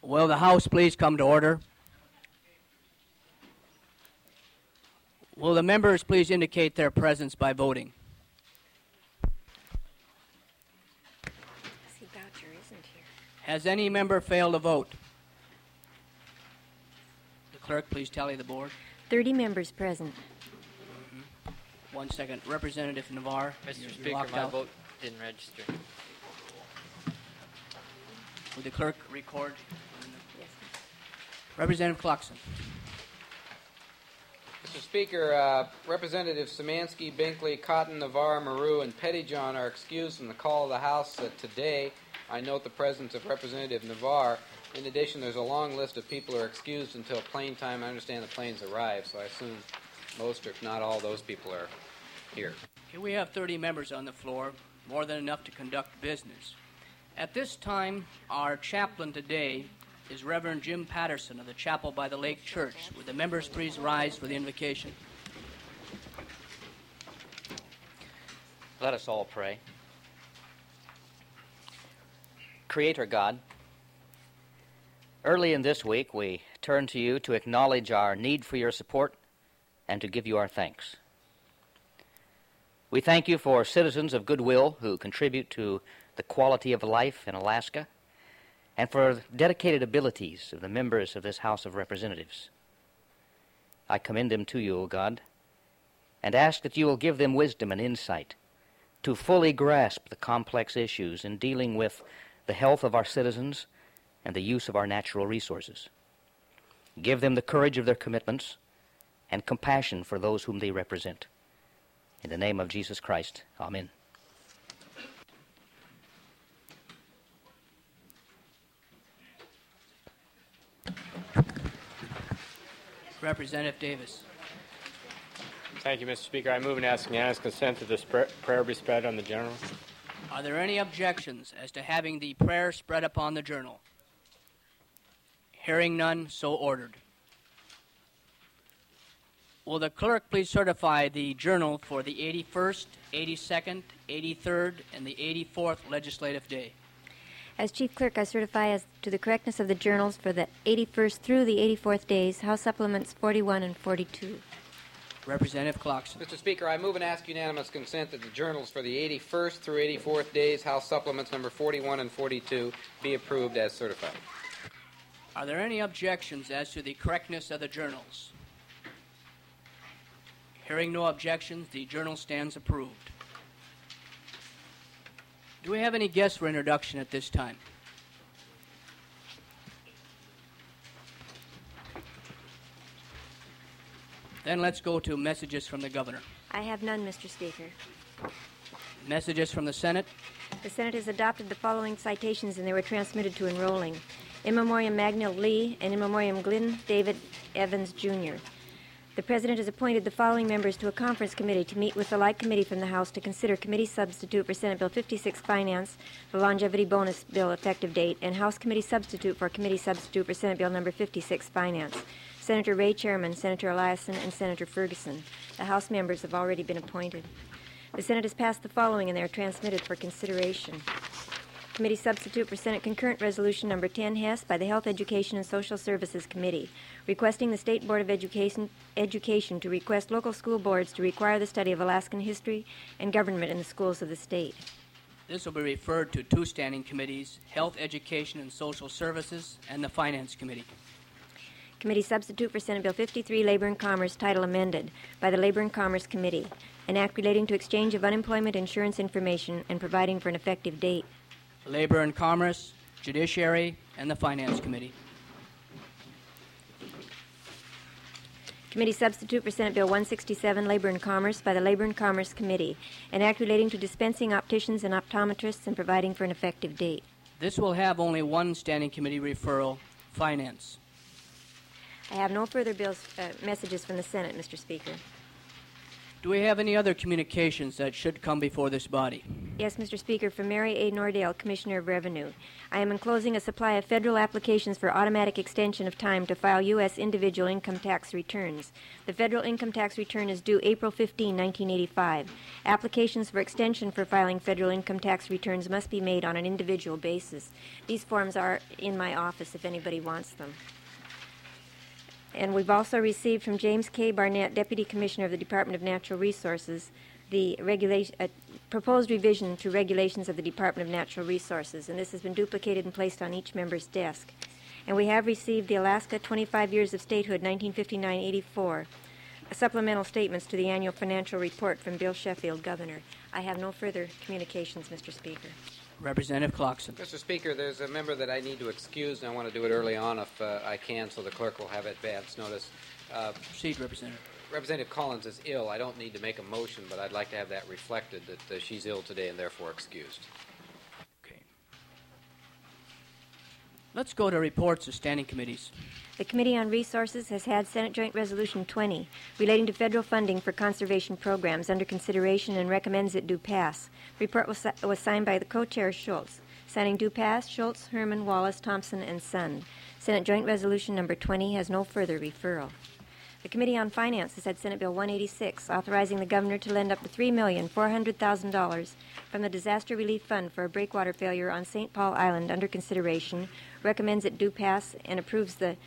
Will the House please come to order? Will the members please indicate their presence by voting? See, Boucher isn't here. Has any member failed to vote? The clerk, please tally the board. 30 members present. 1 second. Representative Navarre. Mr. you're Speaker, locked my out. vote didn't register. Would the clerk record? Yes. Representative Clarkson. Mr. Speaker, Representative Szymanski, Binkley, Cotton, Navarre, Maru, and Pettyjohn are excused from the call of the House today. I note the presence of Representative Navarre. In addition, there's a long list of people who are excused until plane time. I understand the planes arrive, so I assume most, or if not all, those people are here. Okay, we have 30 members on the floor, more than enough to conduct business. At this time, our chaplain today is Reverend Jim Patterson of the Chapel by the Lake Church. Would the members please rise for the invocation? Let us all pray. Creator God, early in this week we turn to you to acknowledge our need for your support and to give you our thanks. We thank you for citizens of goodwill who contribute to the quality of life in Alaska, and for dedicated abilities of the members of this House of Representatives. I commend them to you, O God, and ask that you will give them wisdom and insight to fully grasp the complex issues in dealing with the health of our citizens and the use of our natural resources. Give them the courage of their commitments and compassion for those whom they represent. In the name of Jesus Christ, amen. Representative Davis. Thank you, Mr. Speaker. I move and ask unanimous consent that this prayer be spread on the journal. Are there any objections as to having the prayer spread upon the journal? Hearing none, so ordered. Will the clerk please certify the journal for the 81st, 82nd, 83rd, and the 84th legislative day? As Chief Clerk, I certify as to the correctness of the journals for the 81st through the 84th days, House Supplements 41 and 42. Representative Clarkson. Mr. Speaker, I move and ask unanimous consent that the journals for the 81st through 84th days, House Supplements number 41 and 42, be approved as certified. Are there any objections as to the correctness of the journals? Hearing no objections, the journal stands approved. Do we have any guests for introduction at this time? Then let's go to messages from the governor. I have none, Mr. Speaker. Messages from the Senate. The Senate has adopted the following citations, and they were transmitted to enrolling. In memoriam Magnell Lee and in memoriam Glenn David Evans, Jr. The President has appointed the following members to a conference committee to meet with the like committee from the House to consider committee substitute for Senate Bill 56 Finance, the longevity bonus bill effective date, and House committee substitute for committee substitute for Senate Bill number 56 Finance. Senator Ray Chairman, Senator Eliason, and Senator Ferguson. The House members have already been appointed. The Senate has passed the following, and they are transmitted for consideration. Committee substitute for Senate Concurrent Resolution Number 10 Hess by the Health, Education, and Social Services Committee, requesting the State Board of Education to request local school boards to require the study of Alaskan history and government in the schools of the state. This will be referred to two standing committees, Health, Education, and Social Services, and the Finance Committee. Committee substitute for Senate Bill 53, Labor and Commerce, title amended, by the Labor and Commerce Committee, an act relating to exchange of unemployment insurance information and providing for an effective date. Labor and Commerce, Judiciary, and the Finance Committee. Committee substitute for Senate Bill 167, Labor and Commerce, by the Labor and Commerce Committee, an act relating to dispensing opticians and optometrists and providing for an effective date. This will have only one standing committee referral, Finance. I have no further messages from the Senate, Mr. Speaker. Do we have any other communications that should come before this body? Yes, Mr. Speaker, from Mary A. Nordale, Commissioner of Revenue. I am enclosing a supply of federal applications for automatic extension of time to file U.S. individual income tax returns. The federal income tax return is due April 15, 1985. Applications for extension for filing federal income tax returns must be made on an individual basis. These forms are in my office if anybody wants them. And we've also received from James K. Barnett, Deputy Commissioner of the Department of Natural Resources, the proposed revision to regulations of the Department of Natural Resources, and this has been duplicated and placed on each member's desk. And we have received the Alaska 25 Years of Statehood, 1959-84, supplemental statements to the annual financial report from Bill Sheffield, Governor. I have no further communications, Mr. Speaker. Representative Clarkson. Mr. Speaker, there's a member that I need to excuse, and I want to do it early on if I can, so the clerk will have advance notice. Proceed, Representative. Representative Collins is ill. I don't need to make a motion, but I'd like to have that reflected that she's ill today and therefore excused. Okay. Let's go to reports of standing committees. The Committee on Resources has had Senate Joint Resolution 20 relating to federal funding for conservation programs under consideration and recommends it do pass. Report was signed by the co-chair Schultz. Signing do pass, Schultz, Herman, Wallace, Thompson, and Sund. Senate Joint Resolution number 20 has no further referral. The Committee on Finance has had Senate Bill 186, authorizing the governor to lend up to $3,400,000 from the Disaster Relief Fund for a breakwater failure on St. Paul Island under consideration, recommends it do pass, and approves the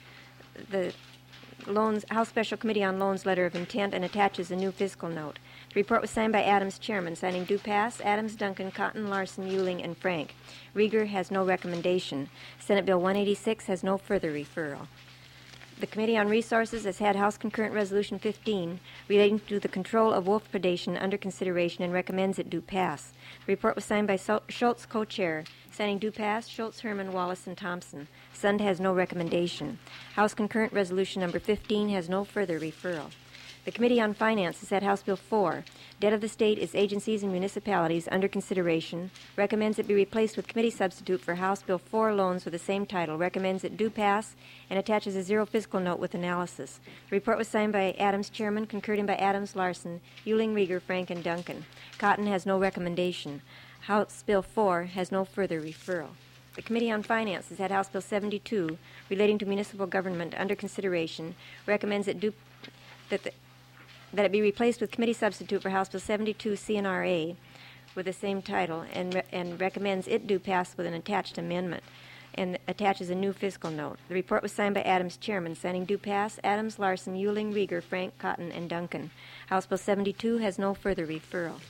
House Special Committee on Loans letter of intent and attaches a new fiscal note. The report was signed by Adams, Chairman. Signing do pass, Adams, Duncan, Cotton, Larson, Euling, and Frank. Rieger has no recommendation. Senate Bill 186 has no further referral. The Committee on Resources has had House Concurrent Resolution 15 relating to the control of wolf predation under consideration and recommends it do pass. The report was signed by Schultz, co-chair. Signing do pass, Schultz, Herman, Wallace, and Thompson. Sund has no recommendation. House Concurrent Resolution number 15 has no further referral. The Committee on Finance has had House Bill 4, Debt of the State, its agencies, and municipalities under consideration, recommends it be replaced with committee substitute for House Bill 4 loans with the same title, recommends it do pass, and attaches a zero fiscal note with analysis. The report was signed by Adams, Chairman, concurred in by Adams, Larson, Euling, Rieger, Frank, and Duncan. Cotton has no recommendation. House Bill 4 has no further referral. The Committee on Finance has had House Bill 72 relating to municipal government under consideration, recommends it that it be replaced with committee substitute for House Bill 72 CNRA with the same title and recommends it do pass with an attached amendment and attaches a new fiscal note. The report was signed by Adams, Chairman. Signing do pass, Adams, Larson, Euling, Rieger, Frank, Cotton, and Duncan. House Bill 72 has no further referral.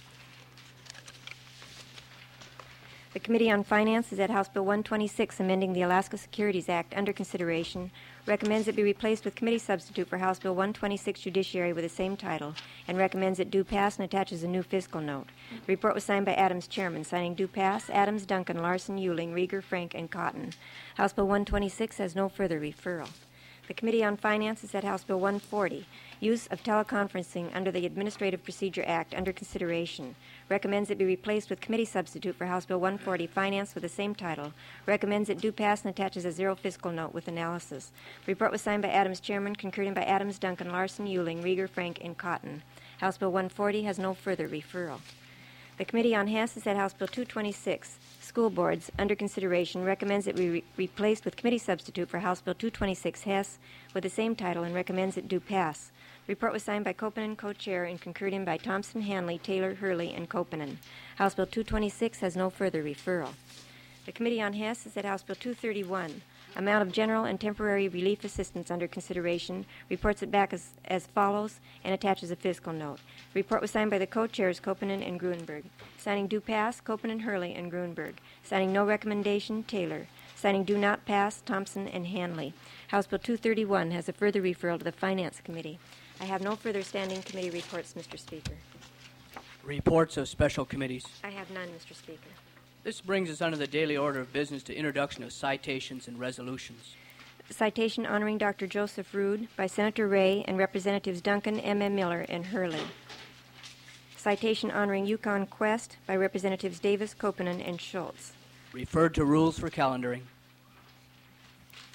The Committee on Finance is at House Bill 126, amending the Alaska Securities Act under consideration, recommends it be replaced with committee substitute for House Bill 126 Judiciary with the same title, and recommends it do pass and attaches a new fiscal note. The report was signed by Adams, Chairman. Signing do pass, Adams, Duncan, Larson, Euling, Rieger, Frank, and Cotton. House Bill 126 has no further referral. The Committee on Finance is at House Bill 140, use of teleconferencing under the Administrative Procedure Act under consideration, recommends it be replaced with committee substitute for House Bill 140, Finance with the same title, recommends it do pass and attaches a zero fiscal note with analysis. The report was signed by Adams, Chairman, concurred in by Adams, Duncan, Larson, Euling, Rieger, Frank, and Cotton. House Bill 140 has no further referral. The Committee on Hess has had House Bill 226, School Boards, under consideration, recommends it be replaced with committee substitute for House Bill 226 Hess with the same title and recommends it do pass. The report was signed by Kopenen, co-chair, and concurred in by Thompson, Hanley, Taylor, Hurley, and Kopenen. House Bill 226 has no further referral. The Committee on Hess has had House Bill 231, amount of general and temporary relief assistance under consideration, reports it back as follows, and attaches a fiscal note. The report was signed by the co-chairs Kopenen and Gruenberg. Signing do pass, Kopenen, Hurley, and Gruenberg. Signing no recommendation, Taylor. Signing do not pass, Thompson and Hanley. House Bill 231 has a further referral to the Finance Committee. I have no further standing committee reports, Mr. Speaker. Reports of special committees. I have none, Mr. Speaker. This brings us under the daily order of business to introduction of citations and resolutions. Citation honoring Dr. Joseph Rood by Senator Ray and Representatives Duncan, M.M. Miller, and Hurley. Citation honoring Yukon Quest by Representatives Davis, Kopenen, and Schultz. Referred to rules for calendaring.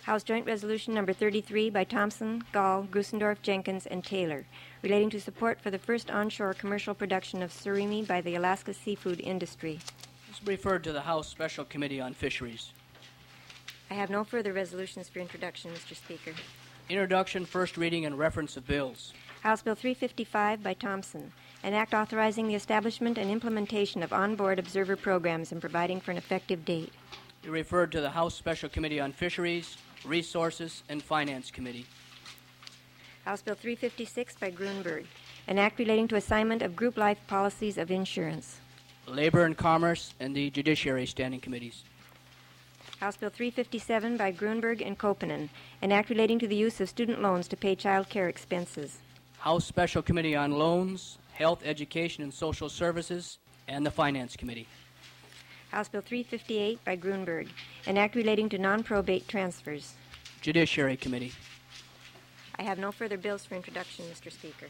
House Joint Resolution Number 33 by Thompson, Gall, Grusendorf, Jenkins, and Taylor, relating to support for the first onshore commercial production of surimi by the Alaska seafood industry. This is referred to the House Special Committee on Fisheries. I have no further resolutions for introduction, Mr. Speaker. Introduction, first reading, and reference of bills. House Bill 355 by Thompson, an act authorizing the establishment and implementation of onboard observer programs and providing for an effective date. Be referred to the House Special Committee on Fisheries, Resources, and Finance Committee. House Bill 356 by Grunberg, an act relating to assignment of group life policies of insurance. Labor and Commerce and the Judiciary Standing Committees. House Bill 357 by Grunberg and Kopenen, an act relating to the use of student loans to pay child care expenses. House Special Committee on Loans, Health, Education, and Social Services, and the Finance Committee. House Bill 358 by Grunberg, an act relating to non-probate transfers. Judiciary Committee. I have no further bills for introduction, Mr. Speaker.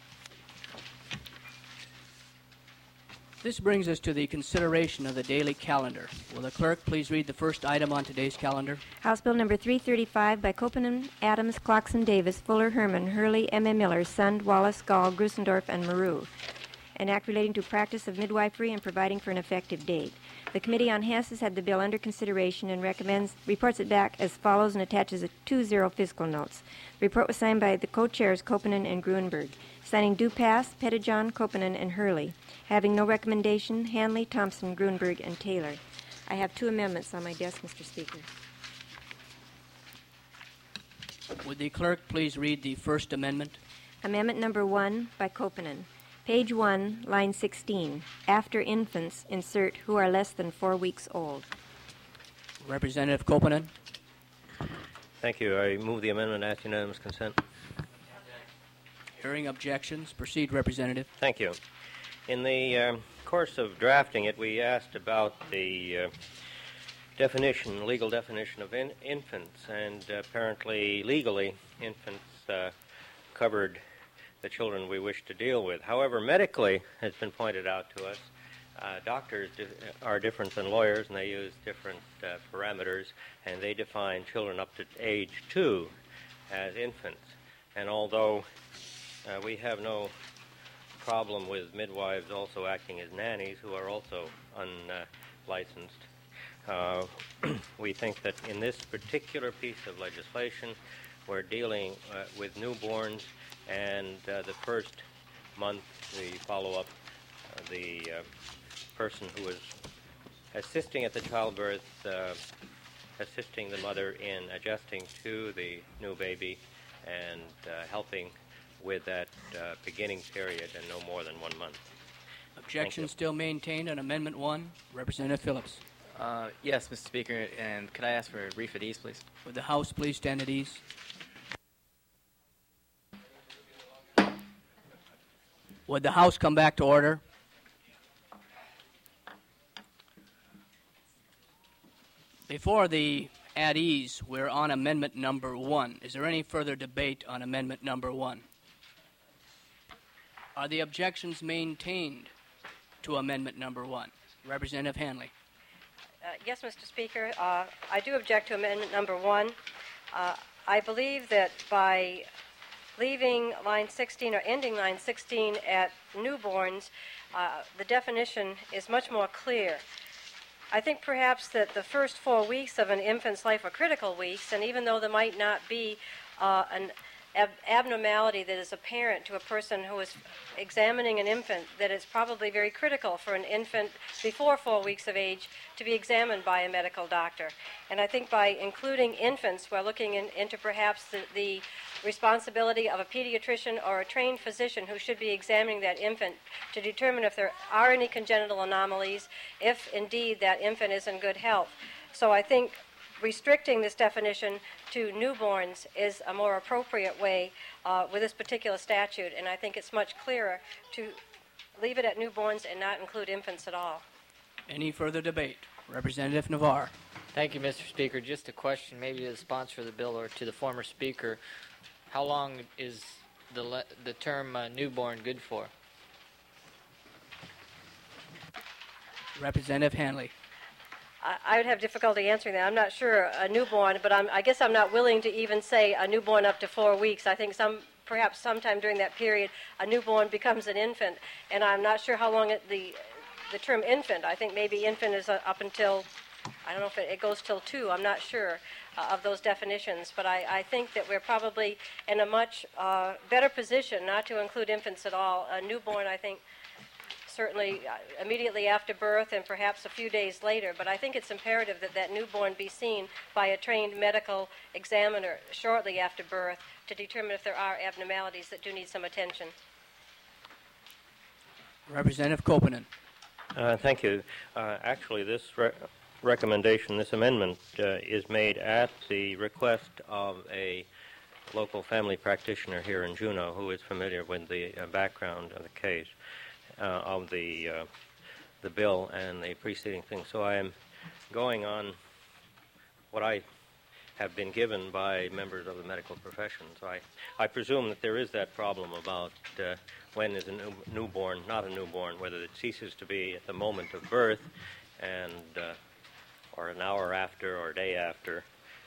This brings us to the consideration of the daily calendar. Will the clerk please read the first item on today's calendar? House Bill number 335 by Kopenen, Adams, Clarkson, Davis, Fuller, Herman, Hurley, M.A. Miller, Sund, Wallace, Gall, Grusendorf, and Maru. An act relating to practice of midwifery and providing for an effective date. The Committee on Hess has had the bill under consideration and reports it back as follows and attaches 20 fiscal notes. The report was signed by the co-chairs Kopenen and Grunberg. Signing Dupass, Pettijohn, Kopenen, and Hurley. Having no recommendation, Hanley, Thompson, Grunberg, and Taylor. I have 2 amendments on my desk, Mr. Speaker. Would the clerk please read the first amendment? Amendment number 1 by Kopenen. Page 1, line 16. After infants, insert who are less than 4 weeks old. Representative Kopenen. Thank you. I move the amendment and ask unanimous consent. Hearing objections, proceed, Representative. Thank you. In the course of drafting it, we asked about the legal definition of infants, and apparently, legally, infants covered the children we wish to deal with. However, medically, has been pointed out to us, doctors are different than lawyers, and they use different parameters, and they define children up to age 2 as infants. And although we have no problem with midwives also acting as nannies who are also unlicensed, we think that in this particular piece of legislation, we're dealing with newborns, and the first month, the follow-up, the person who is assisting at the childbirth, assisting the mother in adjusting to the new baby and helping with that beginning period and no more than 1 month. Objection still maintained on Amendment 1. Representative Phillips. Yes, Mr. Speaker, and could I ask for a brief at ease, please? Would the House please stand at ease? Would the House come back to order? Before the at ease, we're on Amendment number 1. Is there any further debate on Amendment number 1? Are the objections maintained to Amendment number 1? Representative Hanley. Yes, Mr. Speaker. I do object to Amendment number 1. I believe that by leaving line 16 or ending line 16 at newborns, the definition is much more clear. I think perhaps that the first 4 weeks of an infant's life are critical weeks, and even though there might not be an abnormality that is apparent to a person who is examining an infant, that it's probably very critical for an infant before 4 weeks of age to be examined by a medical doctor. And I think by including infants, we're looking into perhaps the responsibility of a pediatrician or a trained physician who should be examining that infant to determine if there are any congenital anomalies, if indeed that infant is in good health. So I think restricting this definition to newborns is a more appropriate way with this particular statute, and I think it's much clearer to leave it at newborns and not include infants at all. Any further debate? Representative Navarre. Thank you, Mr. Speaker. Just a question maybe to the sponsor of the bill or to the former speaker. How long is the term newborn good for? Representative Hanley. I would have difficulty answering that. I'm not sure a newborn, but I guess I'm not willing to even say a newborn up to 4 weeks. I think perhaps sometime during that period, a newborn becomes an infant, and I'm not sure how long the term infant. I think maybe infant is up until, I don't know if it goes till 2. I'm not sure of those definitions, but I think that we're probably in a much better position not to include infants at all. A newborn, I think, certainly immediately after birth and perhaps a few days later, but I think it's imperative that that newborn be seen by a trained medical examiner shortly after birth to determine if there are abnormalities that do need some attention. Representative Kopinen. Thank you. Actually, this recommendation, this amendment, is made at the request of a local family practitioner here in Juneau who is familiar with the background of the case. Of the bill and the preceding thing. So I am going on what I have been given by members of the medical profession. So I presume that there is that problem about when is a newborn not a newborn, whether it ceases to be at the moment of birth and or an hour after or a day after.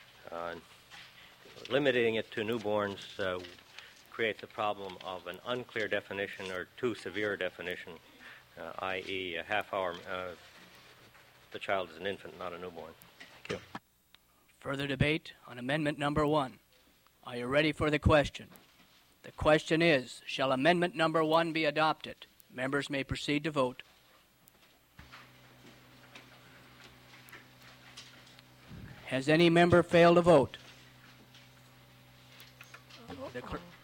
Limiting it to newborns creates a problem of an unclear definition or too severe a definition, i.e. a half hour, the child is an infant, not a newborn. Thank you. Further debate on amendment number 1. Are you ready for the question? The question is, shall amendment number 1 be adopted? Members may proceed to vote. Has any member failed to vote? The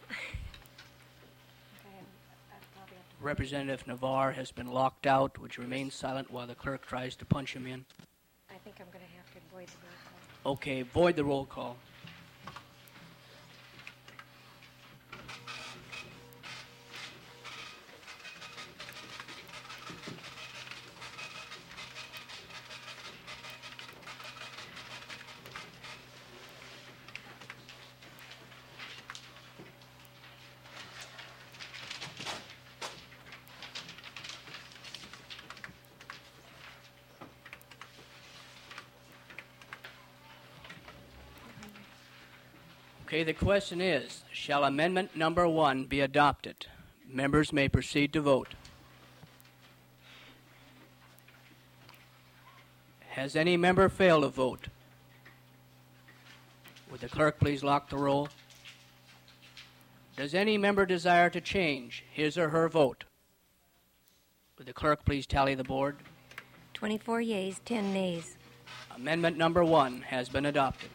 Representative Navarre has been locked out. Would you remain silent while the clerk tries to punch him in? I think I'm going to have to void the roll call. Okay, void the roll call. Okay, the question is, shall amendment number 1 be adopted? Members may proceed to vote. Has any member failed to vote? Would the clerk please lock the roll? Does any member desire to change his or her vote? Would the clerk please tally the board? 24 yeas, 10 nays. Amendment number 1 has been adopted.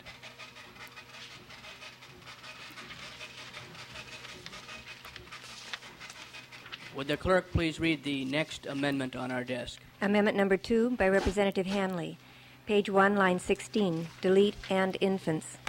Would the clerk please read the next amendment on our desk? Amendment number 2 by Representative Hanley. Page 1, line 16. Delete "and infants."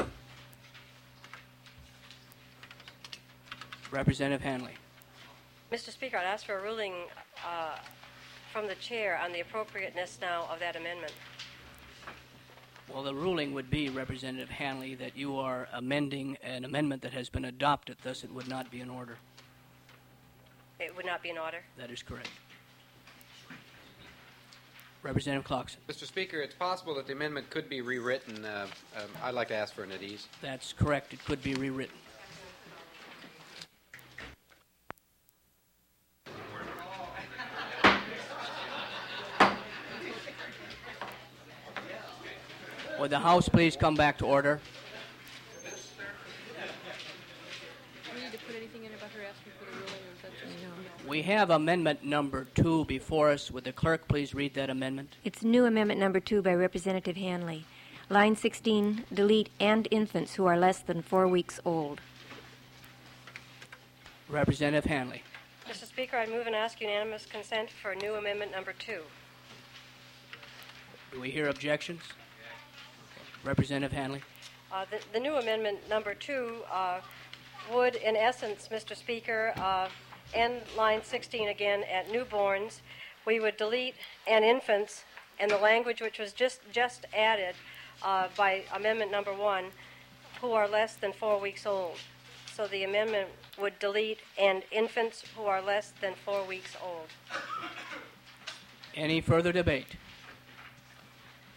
Representative Hanley. Mr. Speaker, I'd ask for a ruling from the chair on the appropriateness now of that amendment. Well, the ruling would be, Representative Hanley, that you are amending an amendment that has been adopted, thus it would not be in order. It would not be in order? That is correct. Representative Clarkson. Mr. Speaker, it's possible that the amendment could be rewritten. I'd like to ask for an ad ease. That's correct. It could be rewritten. Would the House please come back to order? We have amendment number 2 before us. Would the clerk please read that amendment? It's new amendment number 2 by Representative Hanley. Line 16, delete "and infants who are less than 4 weeks old." Representative Hanley. Mr. Speaker, I move and ask unanimous consent for new amendment number 2. Do we hear objections? Representative Hanley. The new amendment number 2 would, in essence, Mr. Speaker, end line 16 again at newborns. We would delete "and infants" and the language which was just added by amendment number 1, who are less than 4 weeks old. So the amendment would delete "and infants who are less than 4 weeks old." Any further debate?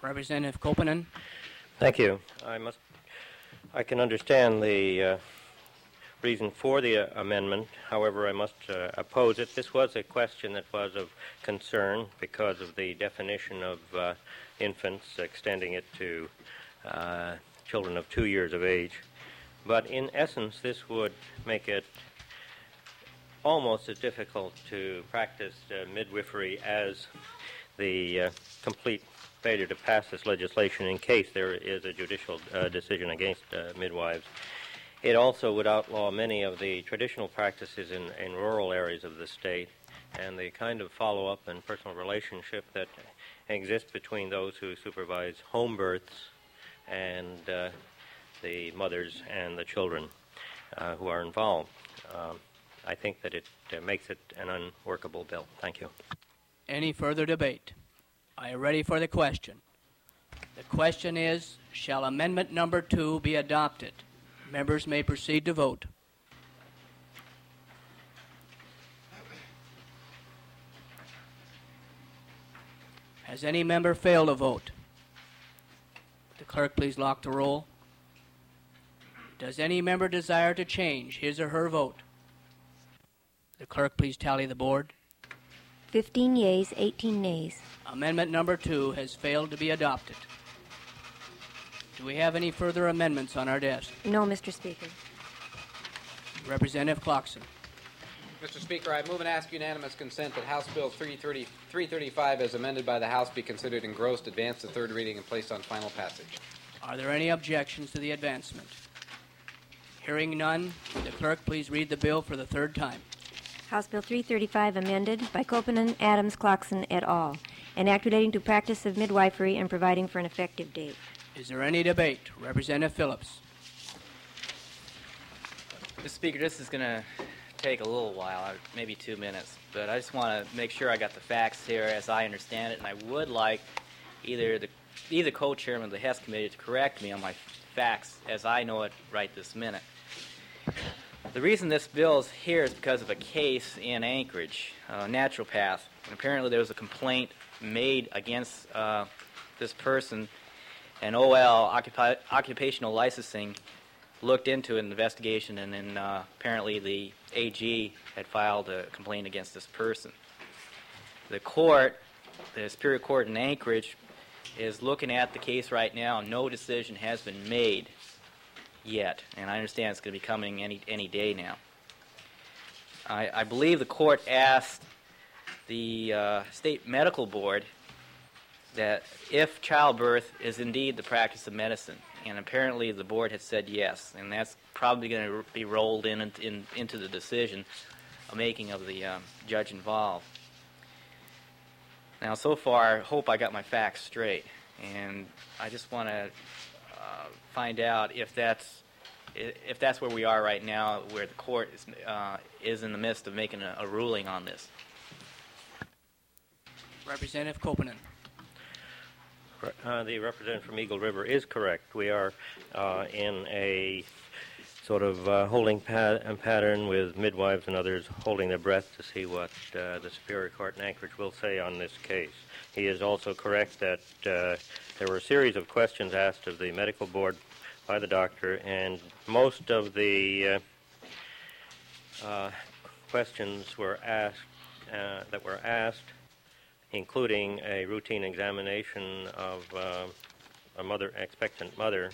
Representative Kopenen. Thank you. I can understand the reason for the amendment. However, I must oppose it. This was a question that was of concern because of the definition of infants, extending it to children of 2 years of age. But in essence, this would make it almost as difficult to practice midwifery as the complete failure to pass this legislation in case there is a judicial decision against midwives. It also would outlaw many of the traditional practices in rural areas of the state and the kind of follow-up and personal relationship that exists between those who supervise home births and the mothers and the children who are involved. I think that it makes it an unworkable bill. Thank you. Any further debate? Are you ready for the question? The question is, shall Amendment Number 2 be adopted? Members may proceed to vote. Has any member failed to vote? Would the clerk please lock the roll? Does any member desire to change his or her vote? The clerk please tally the board. 15 yeas, 18 nays. Amendment Number 2 has failed to be adopted. Do we have any further amendments on our desk? No, Mr. Speaker. Representative Clarkson. Mr. Speaker, I move and ask unanimous consent that House Bill 335 as amended by the House be considered engrossed, advanced to third reading, and placed on final passage. Are there any objections to the advancement? Hearing none, would the clerk please read the bill for the third time? House Bill 335 amended by Kopenen, Adams, Clarkson et al. An act relating to practice of midwifery and providing for an effective date. Is there any debate? Representative Phillips. Mr. Speaker, this is going to take a little while, maybe 2 minutes, but I just want to make sure I got the facts here as I understand it, and I would like either the co-chairman of the Hess Committee to correct me on my facts as I know it right this minute. The reason this bill is here is because of a case in Anchorage, naturopath, and apparently there was a complaint made against this person, and OL, Occupational Licensing, looked into an investigation, and then apparently the AG had filed a complaint against this person. The court, the Superior Court in Anchorage, is looking at the case right now. No decision has been made yet, and I understand it's going to be coming any day now. I believe the court asked the State Medical Board that if childbirth is indeed the practice of medicine, and apparently the board had said yes, and that's probably going to be rolled into the decision making of the judge involved. Now, so far, I hope I got my facts straight, and I just want to find out if that's where we are right now, where the court is in the midst of making a ruling on this. Representative Kopenen. The representative from Eagle River is correct. We are in a sort of holding pattern with midwives and others holding their breath to see what the Superior Court in Anchorage will say on this case. He is also correct that there were a series of questions asked of the medical board by the doctor, and most of the questions were asked, including a routine examination of a expectant mother,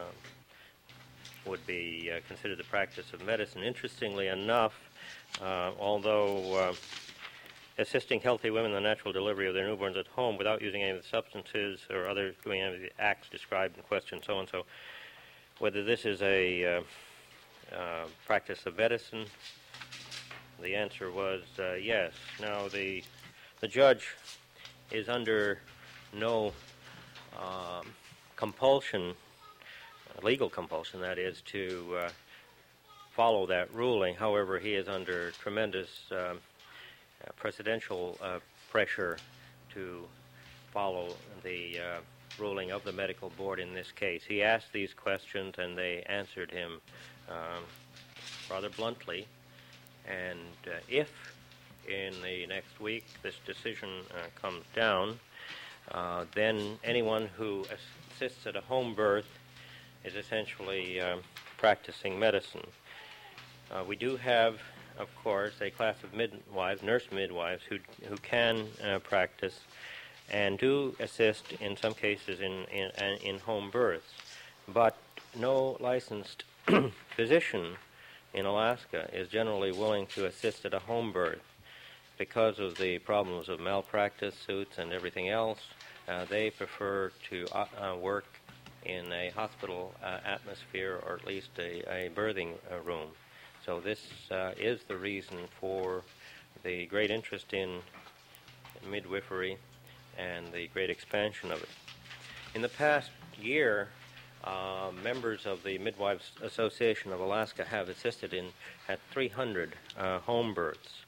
would be considered the practice of medicine. Interestingly enough, although assisting healthy women in the natural delivery of their newborns at home without using any of the substances or doing any of the acts described in question, so and so, whether this is a practice of medicine, the answer was yes. Now, the judge is under no compulsion, legal compulsion, that is, to follow that ruling. However, he is under tremendous presidential pressure to follow the ruling of the medical board in this case. He asked these questions, and they answered him rather bluntly. And if in the next week this decision comes down, then anyone who assists at a home birth is essentially practicing medicine. We do have, of course, a class of midwives, nurse midwives, who can practice and do assist in some cases in home births. But no licensed physician in Alaska is generally willing to assist at a home birth because of the problems of malpractice suits and everything else. They prefer to work in a hospital atmosphere, or at least a birthing room. So this is the reason for the great interest in midwifery and the great expansion of it. In the past year, members of the Midwives Association of Alaska have assisted at 300 home births.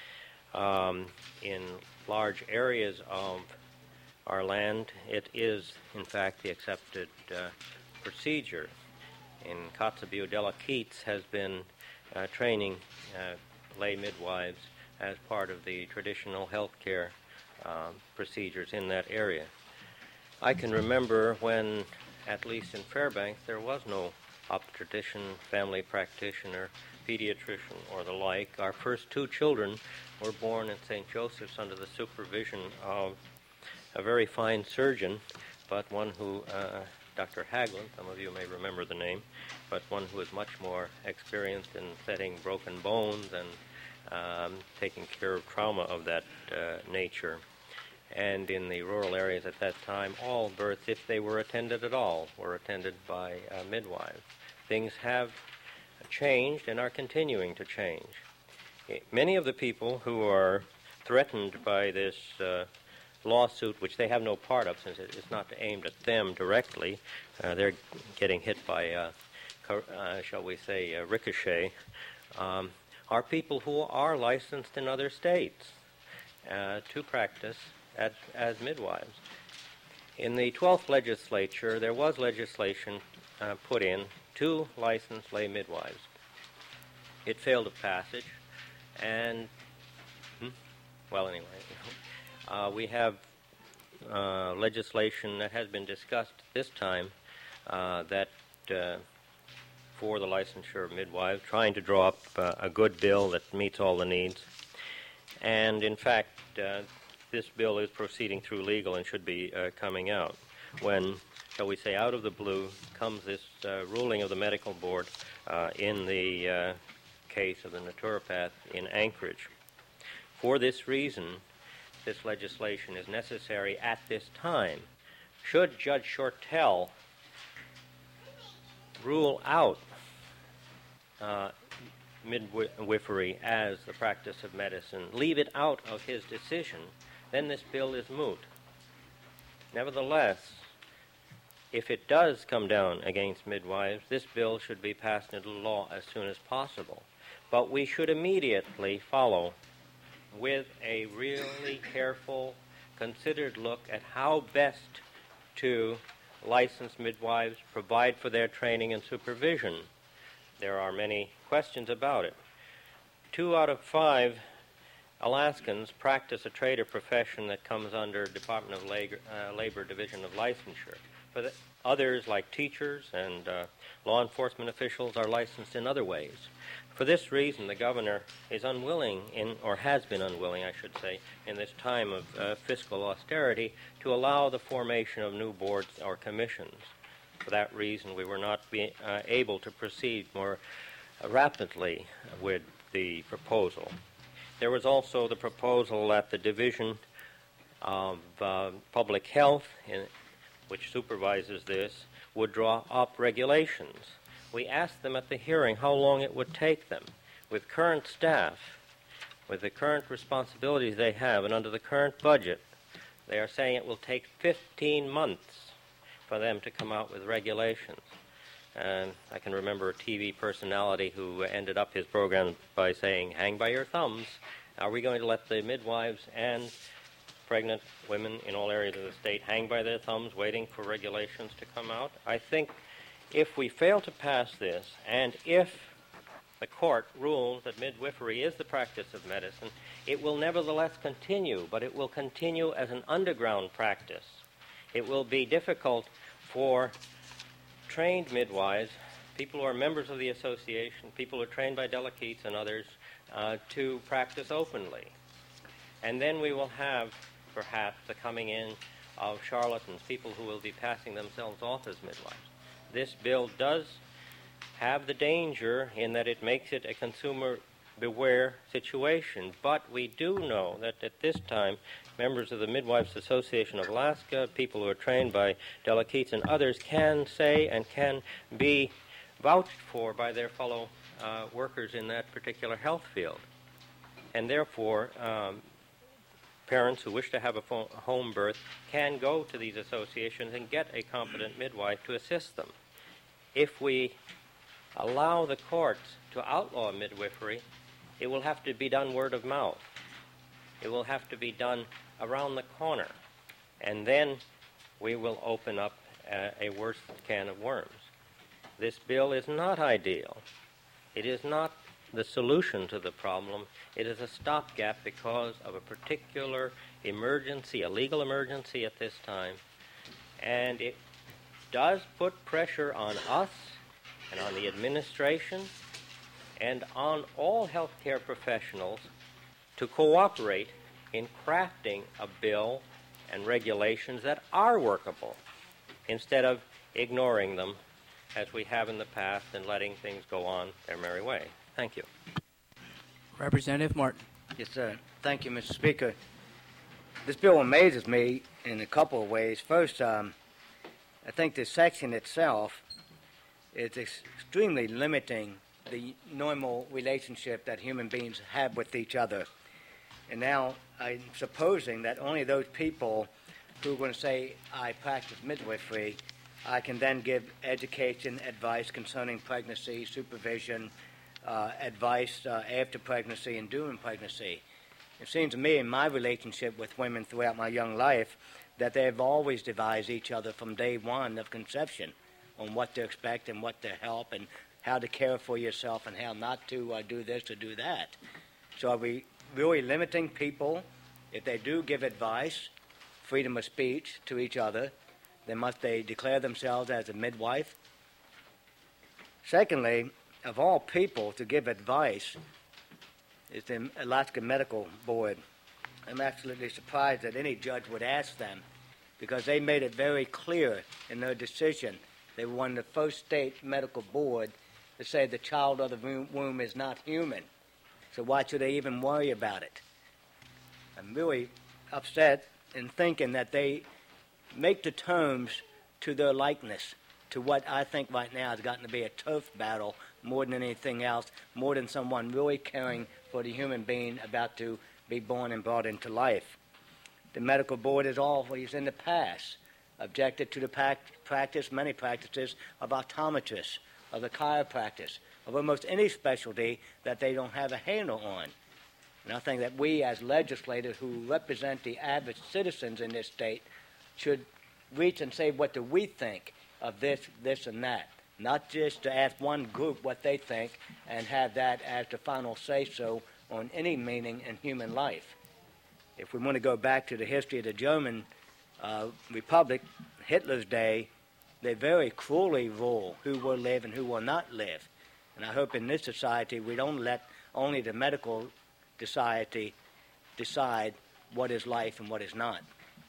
In large areas of our land, it is, in fact, the accepted procedure. In Kotzebue, Della Keats has been training lay midwives as part of the traditional health care procedures in that area. I can remember when, at least in Fairbanks, there was no obstetrician, family practitioner, pediatrician, or the like. Our first two children were born in St. Joseph's under the supervision of a very fine surgeon, but one who, Dr. Haglund, some of you may remember the name, but one who is much more experienced in setting broken bones and taking care of trauma of that nature. And in the rural areas at that time, all births, if they were attended at all, were attended by midwives. Things have changed and are continuing to change. Many of the people who are threatened by this lawsuit, which they have no part of since it's not aimed at them directly, they're getting hit by, shall we say, ricochet, are people who are licensed in other states to practice as midwives. In the 12th legislature, there was legislation put in to license lay midwives. It failed of passage, and, well, anyway, we have legislation that has been discussed this time that for the licensure of midwives, trying to draw up a good bill that meets all the needs. And, in fact, this bill is proceeding through legal and should be coming out when, shall we say, out of the blue comes this ruling of the medical board in the case of the naturopath in Anchorage. For this reason, this legislation is necessary at this time. Should Judge Shortell rule out midwifery as the practice of medicine, leave it out of his decision, then this bill is moot. Nevertheless, if it does come down against midwives, this bill should be passed into law as soon as possible. But we should immediately follow with a really careful, considered look at how best to license midwives, provide for their training and supervision. There are many questions about it. 2 out of 5 Alaskans practice a trade or profession that comes under Department of Labor Division of Licensure. But others, like teachers and law enforcement officials, are licensed in other ways. For this reason, the governor is unwilling, or has been unwilling, I should say, in this time of fiscal austerity, to allow the formation of new boards or commissions. For that reason, we were not able to proceed more rapidly with the proposal. There was also the proposal that the Division of Public Health, which supervises this, would draw up regulations. We asked them at the hearing how long it would take them. With current staff, with the current responsibilities they have, and under the current budget, they are saying it will take 15 months for them to come out with regulations. And I can remember a TV personality who ended up his program by saying, "Hang by your thumbs. Are we going to let the midwives and pregnant women in all areas of the state hang by their thumbs waiting for regulations to come out?" I think if we fail to pass this, and if the court rules that midwifery is the practice of medicine, it will nevertheless continue, but it will continue as an underground practice. It will be difficult for trained midwives, people who are members of the association, people who are trained by delegates and others, to practice openly. And then we will have, perhaps, the coming in of charlatans, people who will be passing themselves off as midwives. This bill does have the danger in that it makes it a consumer beware situation, but we do know that at this time members of the Midwives Association of Alaska, people who are trained by delegates and others, can say and can be vouched for by their fellow workers in that particular health field. And therefore, parents who wish to have a home birth can go to these associations and get a competent midwife to assist them. If we allow the courts to outlaw midwifery, it will have to be done word of mouth. It will have to be done around the corner. And then we will open up a worse can of worms. This bill is not ideal. It is not the solution to the problem. It is a stopgap because of a particular emergency, a legal emergency at this time. And it does put pressure on us and on the administration and on all healthcare professionals to cooperate in crafting a bill and regulations that are workable instead of ignoring them as we have in the past and letting things go on their merry way. Thank you. Representative Martin. Yes, sir. Thank you, Mr. Speaker. This bill amazes me in a couple of ways. First, I think this section itself is extremely limiting the normal relationship that human beings have with each other. And now I'm supposing that only those people who are going to say, I practice midwifery, I can then give education, advice concerning pregnancy, supervision, advice after pregnancy and during pregnancy. It seems to me in my relationship with women throughout my young life that they've always devised each other from day one of conception on what to expect and what to help and how to care for yourself and how not to do this or do that. So are we really limiting people, if they do give advice, freedom of speech to each other, then must they declare themselves as a midwife? Secondly, of all people to give advice is the Alaska Medical Board. I'm absolutely surprised that any judge would ask them because they made it very clear in their decision. They were one of the first state medical board to say the child of the womb is not human. So why should they even worry about it? I'm really upset in thinking that they make the terms to their likeness, to what I think right now has gotten to be a turf battle more than anything else, more than someone really caring for the human being about to be born and brought into life. The medical board has always in the past objected to the many practices of optometrists, of the chiropractors, of almost any specialty that they don't have a handle on. And I think that we as legislators who represent the average citizens in this state should reach and say, what do we think of this, this, and that? Not just to ask one group what they think and have that as the final say-so on any meaning in human life. If we want to go back to the history of the German Republic, Hitler's day, they very cruelly rule who will live and who will not live. And I hope in this society we don't let only the medical society decide what is life and what is not.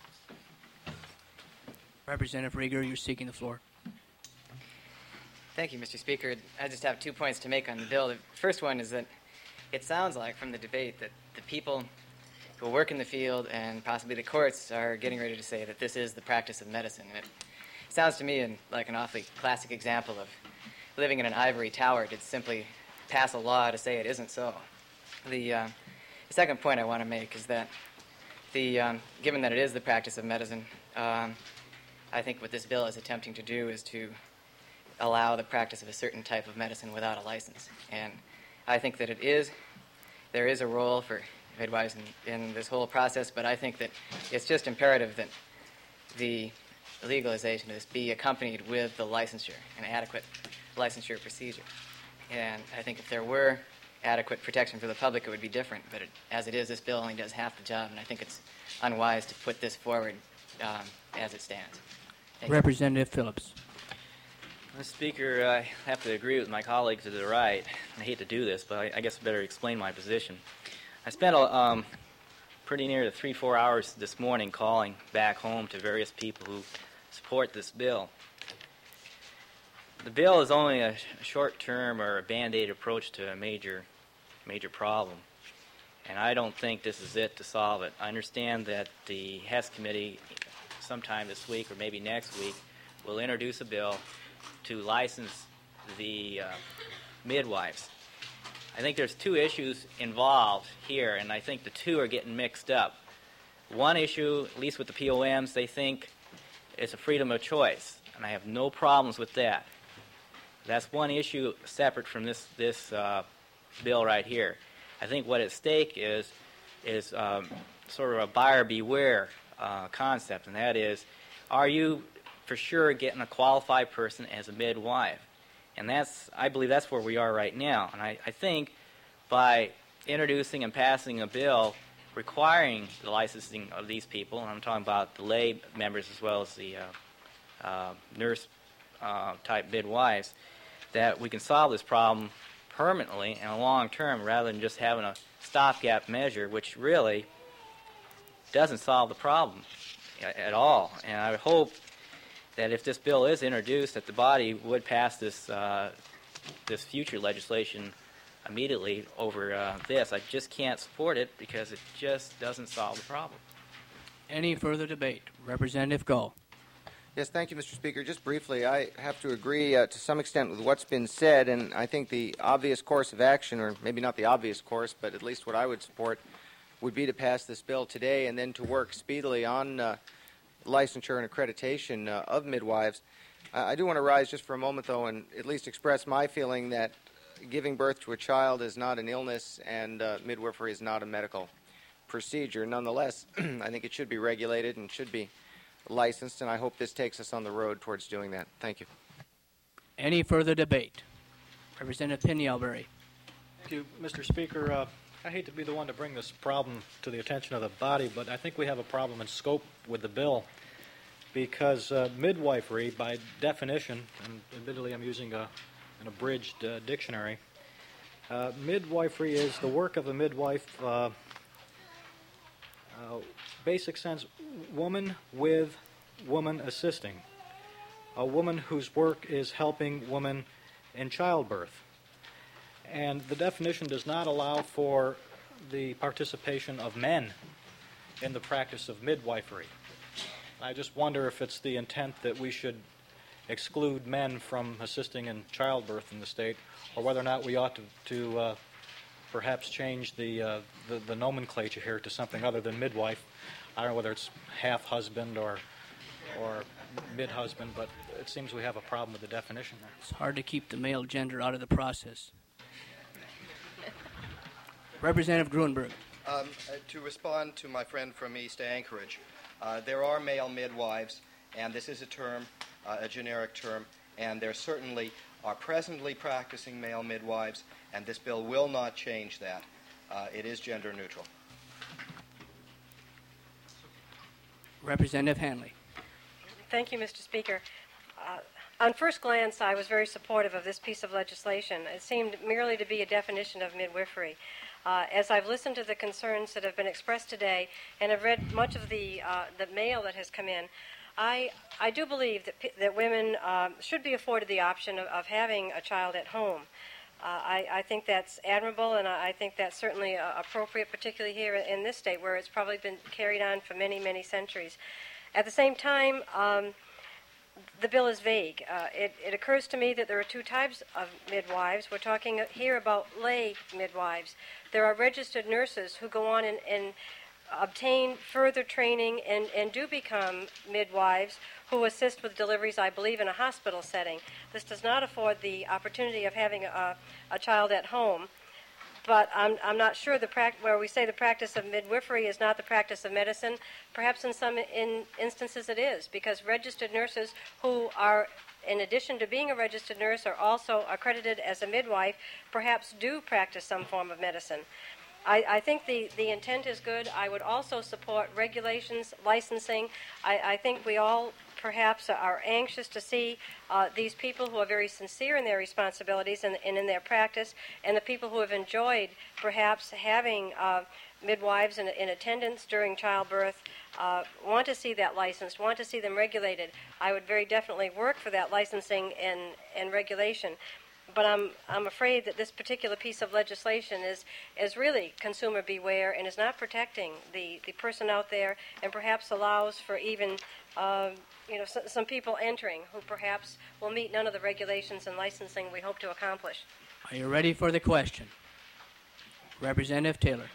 Representative Rieger, you're seeking the floor. Thank you, Mr. Speaker. I just have 2 points to make on the bill. The first one is that it sounds like from the debate that the people who work in the field and possibly the courts are getting ready to say that this is the practice of medicine. And it sounds to me like an awfully classic example of living in an ivory tower to simply pass a law to say it isn't so. The second point I want to make is that given that it is the practice of medicine, I think what this bill is attempting to do is to allow the practice of a certain type of medicine without a license. And I think that there is a role for midwives in this whole process, but I think that it's just imperative that the legalization of this be accompanied with the licensure, an adequate licensure procedure. And I think if there were adequate protection for the public, it would be different. But as it is, this bill only does half the job, and I think it's unwise to put this forward as it stands. Thank you. Representative Phillips. Mr. Speaker, I have to agree with my colleagues to the right. I hate to do this, but I guess I better explain my position. I spent pretty near 3-4 hours this morning calling back home to various people who support this bill. The bill is only a short-term or a Band-Aid approach to a major problem, and I don't think this is it to solve it. I understand that the Hess Committee sometime this week or maybe next week will introduce a bill to license the midwives. I think there's two issues involved here, and I think the two are getting mixed up. One issue, at least with the POMs, they think it's a freedom of choice, and I have no problems with that. That's one issue separate from this bill right here. I think what at stake is sort of a buyer beware concept, and that is, are you for sure getting a qualified person as a midwife? And I believe that's where we are right now. And I think by introducing and passing a bill requiring the licensing of these people, and I'm talking about the lay members as well as the nurse-type midwives, that we can solve this problem permanently and long term rather than just having a stopgap measure, which really doesn't solve the problem at all. And I would hope that if this bill is introduced, that the body would pass this future legislation immediately over this. I just can't support it because it just doesn't solve the problem. Any further debate? Representative Gull. Yes, thank you, Mr. Speaker. Just briefly, I have to agree to some extent with what's been said, and I think the obvious course of action, or maybe not the obvious course, but at least what I would support, would be to pass this bill today and then to work speedily on licensure and accreditation of midwives. I do want to rise just for a moment, though, and at least express my feeling that giving birth to a child is not an illness and midwifery is not a medical procedure. Nonetheless, I think it should be regulated and should be licensed, and I hope this takes us on the road towards doing that. Thank you. Any further debate? Representative Pinielbury. Thank you, Mr. Speaker. I hate to be the one to bring this problem to the attention of the body, but I think we have a problem in scope with the bill because midwifery, by definition, and admittedly I'm using an abridged dictionary, midwifery is the work of a midwife, basic sense, woman with woman assisting, a woman whose work is helping woman in childbirth. And the definition does not allow for the participation of men in the practice of midwifery. I just wonder if it's the intent that we should exclude men from assisting in childbirth in the state, or whether or not we ought to perhaps change the nomenclature here to something other than midwife. I don't know whether it's half-husband or mid-husband, but it seems we have a problem with the definition there. It's hard to keep the male gender out of the process. Representative Grunberg. To respond to my friend from East Anchorage, there are male midwives, and this is a term, a generic term, and there certainly are presently practicing male midwives, and this bill will not change that. It is gender neutral. Representative Hanley. Thank you, Mr. Speaker. On first glance, I was very supportive of this piece of legislation. It seemed merely to be a definition of midwifery. As I've listened to the concerns that have been expressed today and have read much of the mail that has come in, I do believe that women should be afforded the option of having a child at home. I think that's admirable, and I think that's certainly appropriate, particularly here in this state where it's probably been carried on for many, many centuries. At the same time, the bill is vague. It occurs to me that there are two types of midwives. We're talking here about lay midwives. There are registered nurses who go on and obtain further training and do become midwives who assist with deliveries, I believe, in a hospital setting. This does not afford the opportunity of having a child at home. But I'm not sure where we say the practice of midwifery is not the practice of medicine. Perhaps in some instances it is, because registered nurses who are in addition to being a registered nurse, are also accredited as a midwife, perhaps do practice some form of medicine. I think the intent is good. I would also support regulations, licensing. I think we all perhaps are anxious to see these people who are very sincere in their responsibilities and in their practice, and the people who have enjoyed perhaps having midwives in attendance during childbirth want to see that licensed, want to see them regulated. I would very definitely work for that licensing and regulation. But I'm afraid that this particular piece of legislation is really consumer beware and is not protecting the person out there, and perhaps allows for even some people entering who perhaps will meet none of the regulations and licensing we hope to accomplish. Are you ready for the question? Representative Taylor.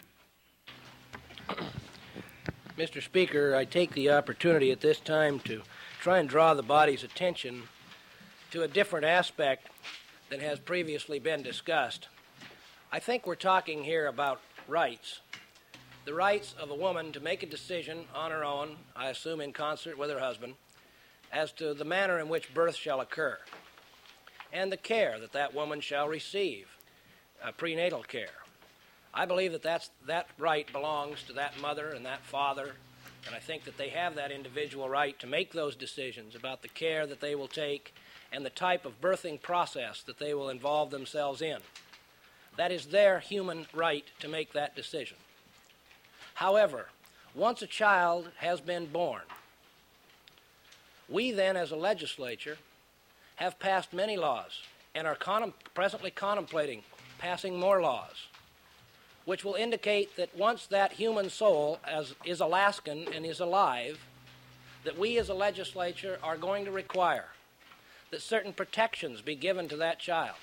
Mr. Speaker, I take the opportunity at this time to try and draw the body's attention to a different aspect that has previously been discussed. I think we're talking here about rights. The rights of a woman to make a decision on her own, I assume in concert with her husband, as to the manner in which birth shall occur, and the care that that woman shall receive, prenatal care. I believe that right belongs to that mother and that father, and I think that they have that individual right to make those decisions about the care that they will take and the type of birthing process that they will involve themselves in. That is their human right to make that decision. However, once a child has been born, we then as a legislature have passed many laws and are presently contemplating passing more laws, which will indicate that once that human soul is Alaskan and is alive, that we as a legislature are going to require that certain protections be given to that child.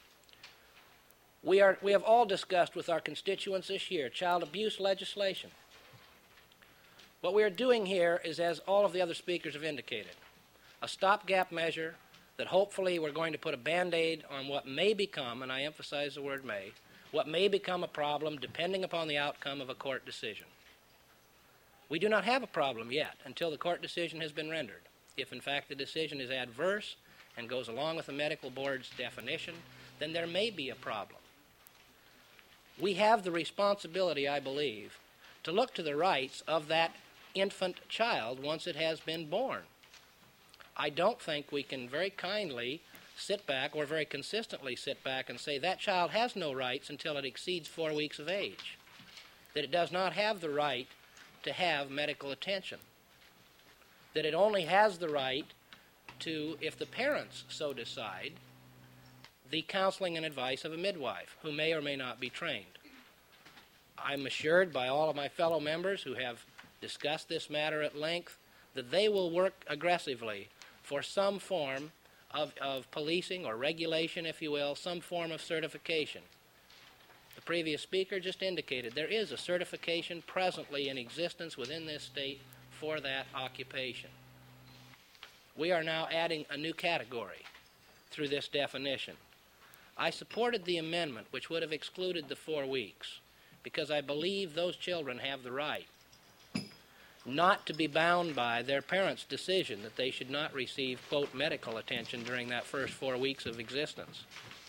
We have all discussed with our constituents this year child abuse legislation. What we are doing here is, as all of the other speakers have indicated, a stopgap measure that hopefully we're going to put a Band-Aid on what may become, and I emphasize the word may, what may become a problem depending upon the outcome of a court decision. We do not have a problem yet until the court decision has been rendered. If in fact the decision is adverse and goes along with the medical board's definition, then there may be a problem. We have the responsibility, I believe, to look to the rights of that infant child once it has been born. I don't think we can very kindly sit back or very consistently sit back and say that child has no rights until it exceeds 4 weeks of age, that it does not have the right to have medical attention, that it only has the right to, if the parents so decide, the counseling and advice of a midwife who may or may not be trained. I'm assured by all of my fellow members who have discussed this matter at length that they will work aggressively for some form of policing or regulation, if you will, some form of certification. The previous speaker just indicated there is a certification presently in existence within this state for that occupation. We are now adding a new category through this definition. I supported the amendment which would have excluded the 4 weeks because I believe those children have the right not to be bound by their parents' decision that they should not receive, quote, medical attention during that first 4 weeks of existence.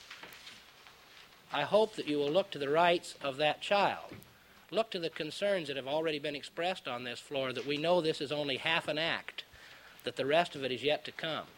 I hope that you will look to the rights of that child, look to the concerns that have already been expressed on this floor, that we know this is only half an act, that the rest of it is yet to come.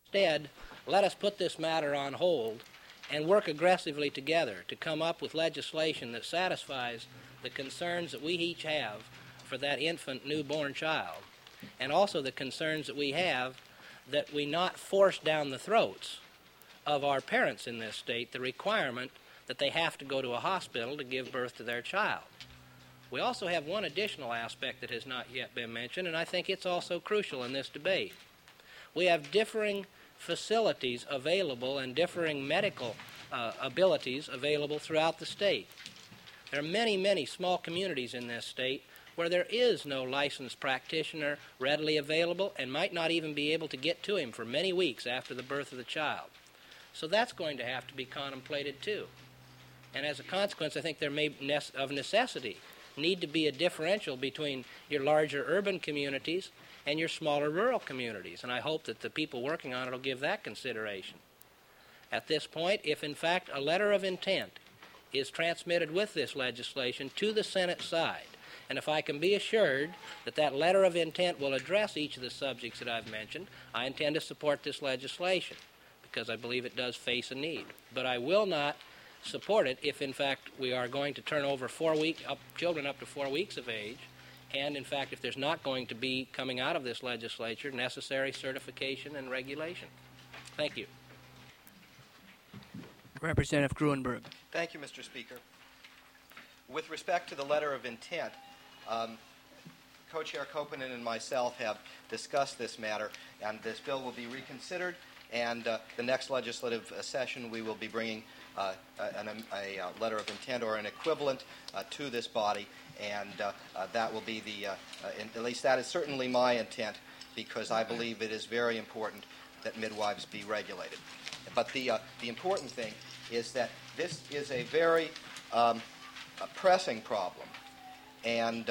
Instead, let us put this matter on hold and work aggressively together to come up with legislation that satisfies the concerns that we each have for that infant newborn child, and also the concerns that we have that we not force down the throats of our parents in this state the requirement that they have to go to a hospital to give birth to their child. We also have one additional aspect that has not yet been mentioned, and I think it's also crucial in this debate. We have differing facilities available and differing medical abilities available throughout the state. There are many, many small communities in this state where there is no licensed practitioner readily available and might not even be able to get to him for many weeks after the birth of the child. So that's going to have to be contemplated too. And as a consequence, I think there may, of necessity, need to be a differential between your larger urban communities and your smaller rural communities. And I hope that the people working on it will give that consideration. At this point, if in fact a letter of intent is transmitted with this legislation to the Senate side, and if I can be assured that that letter of intent will address each of the subjects that I've mentioned, I intend to support this legislation because I believe it does face a need. But I will not support it if, in fact, we are going to turn over children up to 4 weeks of age, and, in fact, if there's not going to be, coming out of this legislature, necessary certification and regulation. Thank you. Representative Gruenberg. Thank you, Mr. Speaker. With respect to the letter of intent, Co-Chair Kopenen and myself have discussed this matter, and this bill will be reconsidered, and the next legislative session we will be bringing a letter of intent or an equivalent to this body, and that will be at least that is certainly my intent, because I believe it is very important that midwives be regulated. But the important thing is that this is a very pressing problem, and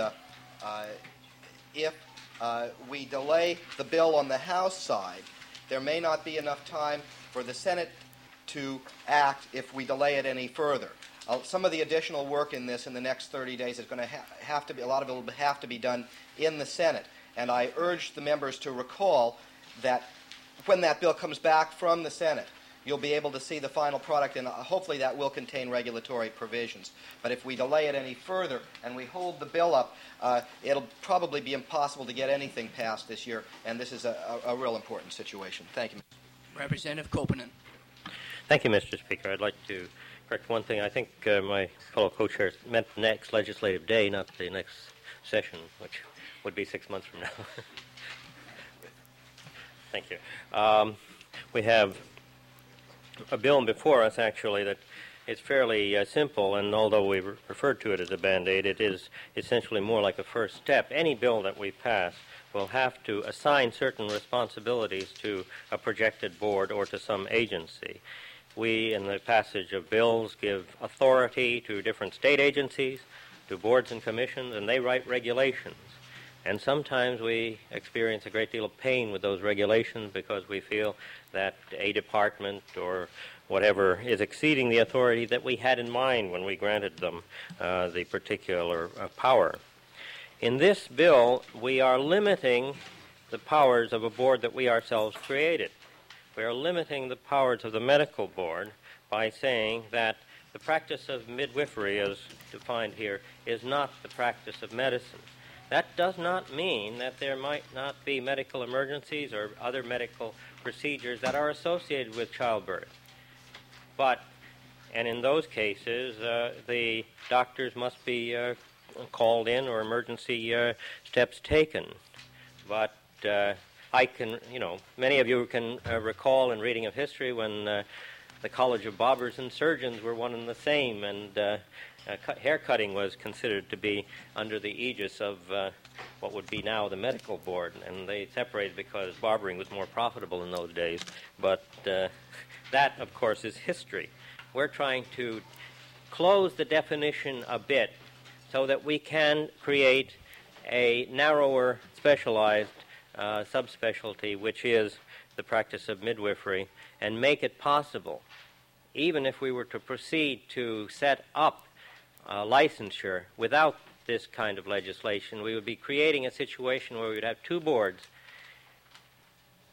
if we delay the bill on the House side, there may not be enough time for the Senate to act if we delay it any further. Some of the additional work in this in the next 30 days is going to have to be, a lot of it will have to be done in the Senate. And I urge the members to recall that when that bill comes back from the Senate, you'll be able to see the final product, and hopefully that will contain regulatory provisions. But if we delay it any further and we hold the bill up, it'll probably be impossible to get anything passed this year, and this is a real important situation. Thank you. Representative Kopenen. Thank you, Mr. Speaker. I'd like to correct one thing. I think my fellow co-chairs meant the next legislative day, not the next session, which would be 6 months from now. Thank you. We have a bill before us, actually, that is fairly simple, and although we referred to it as a Band-Aid, it is essentially more like a first step. Any bill that we pass will have to assign certain responsibilities to a projected board or to some agency. We, in the passage of bills, give authority to different state agencies, to boards and commissions, and they write regulations. And sometimes we experience a great deal of pain with those regulations because we feel that a department or whatever is exceeding the authority that we had in mind when we granted them the particular power. In this bill, we are limiting the powers of a board that we ourselves created. We are limiting the powers of the medical board by saying that the practice of midwifery, as defined here, is not the practice of medicine. That does not mean that there might not be medical emergencies or other medical procedures that are associated with childbirth. And in those cases, the doctors must be called in or emergency steps taken. But I can, many of you can recall in reading of history when the College of Barbers and Surgeons were one and the same, and hair cutting was considered to be under the aegis of what would be now the medical board, and they separated because barbering was more profitable in those days. But that, of course, is history. We're trying to close the definition a bit so that we can create a narrower, specialized subspecialty, which is the practice of midwifery, and make it possible, even if we were to proceed to set up licensure without this kind of legislation, we would be creating a situation where we would have two boards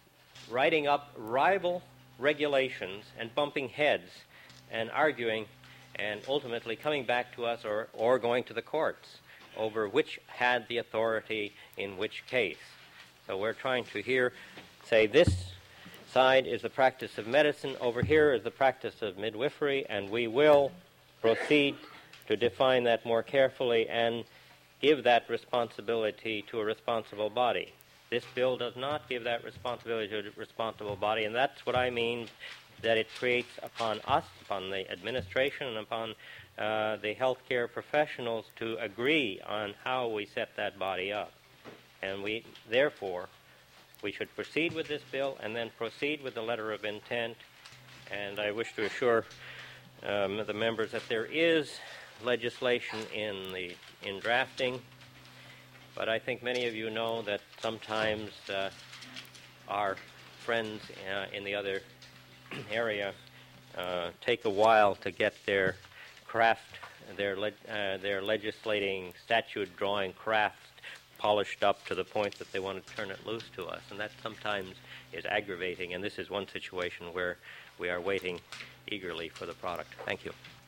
writing up rival regulations and bumping heads and arguing and ultimately coming back to us or going to the courts over which had the authority in which case. So we're trying to here say this side is the practice of medicine, over here is the practice of midwifery, and we will proceed to define that more carefully and give that responsibility to a responsible body. This bill does not give that responsibility to a responsible body, and that's what I mean, that it creates upon us, upon the administration, and upon the healthcare professionals to agree on how we set that body up. And therefore, we should proceed with this bill and then proceed with the letter of intent. And I wish to assure the members that there is legislation in drafting, but I think many of you know that sometimes our friends in the other area take a while to get their craft, their legislating, statute drawing craft polished up to the point that they want to turn it loose to us, and that sometimes is aggravating, and this is one situation where we are waiting eagerly for the product. Thank you.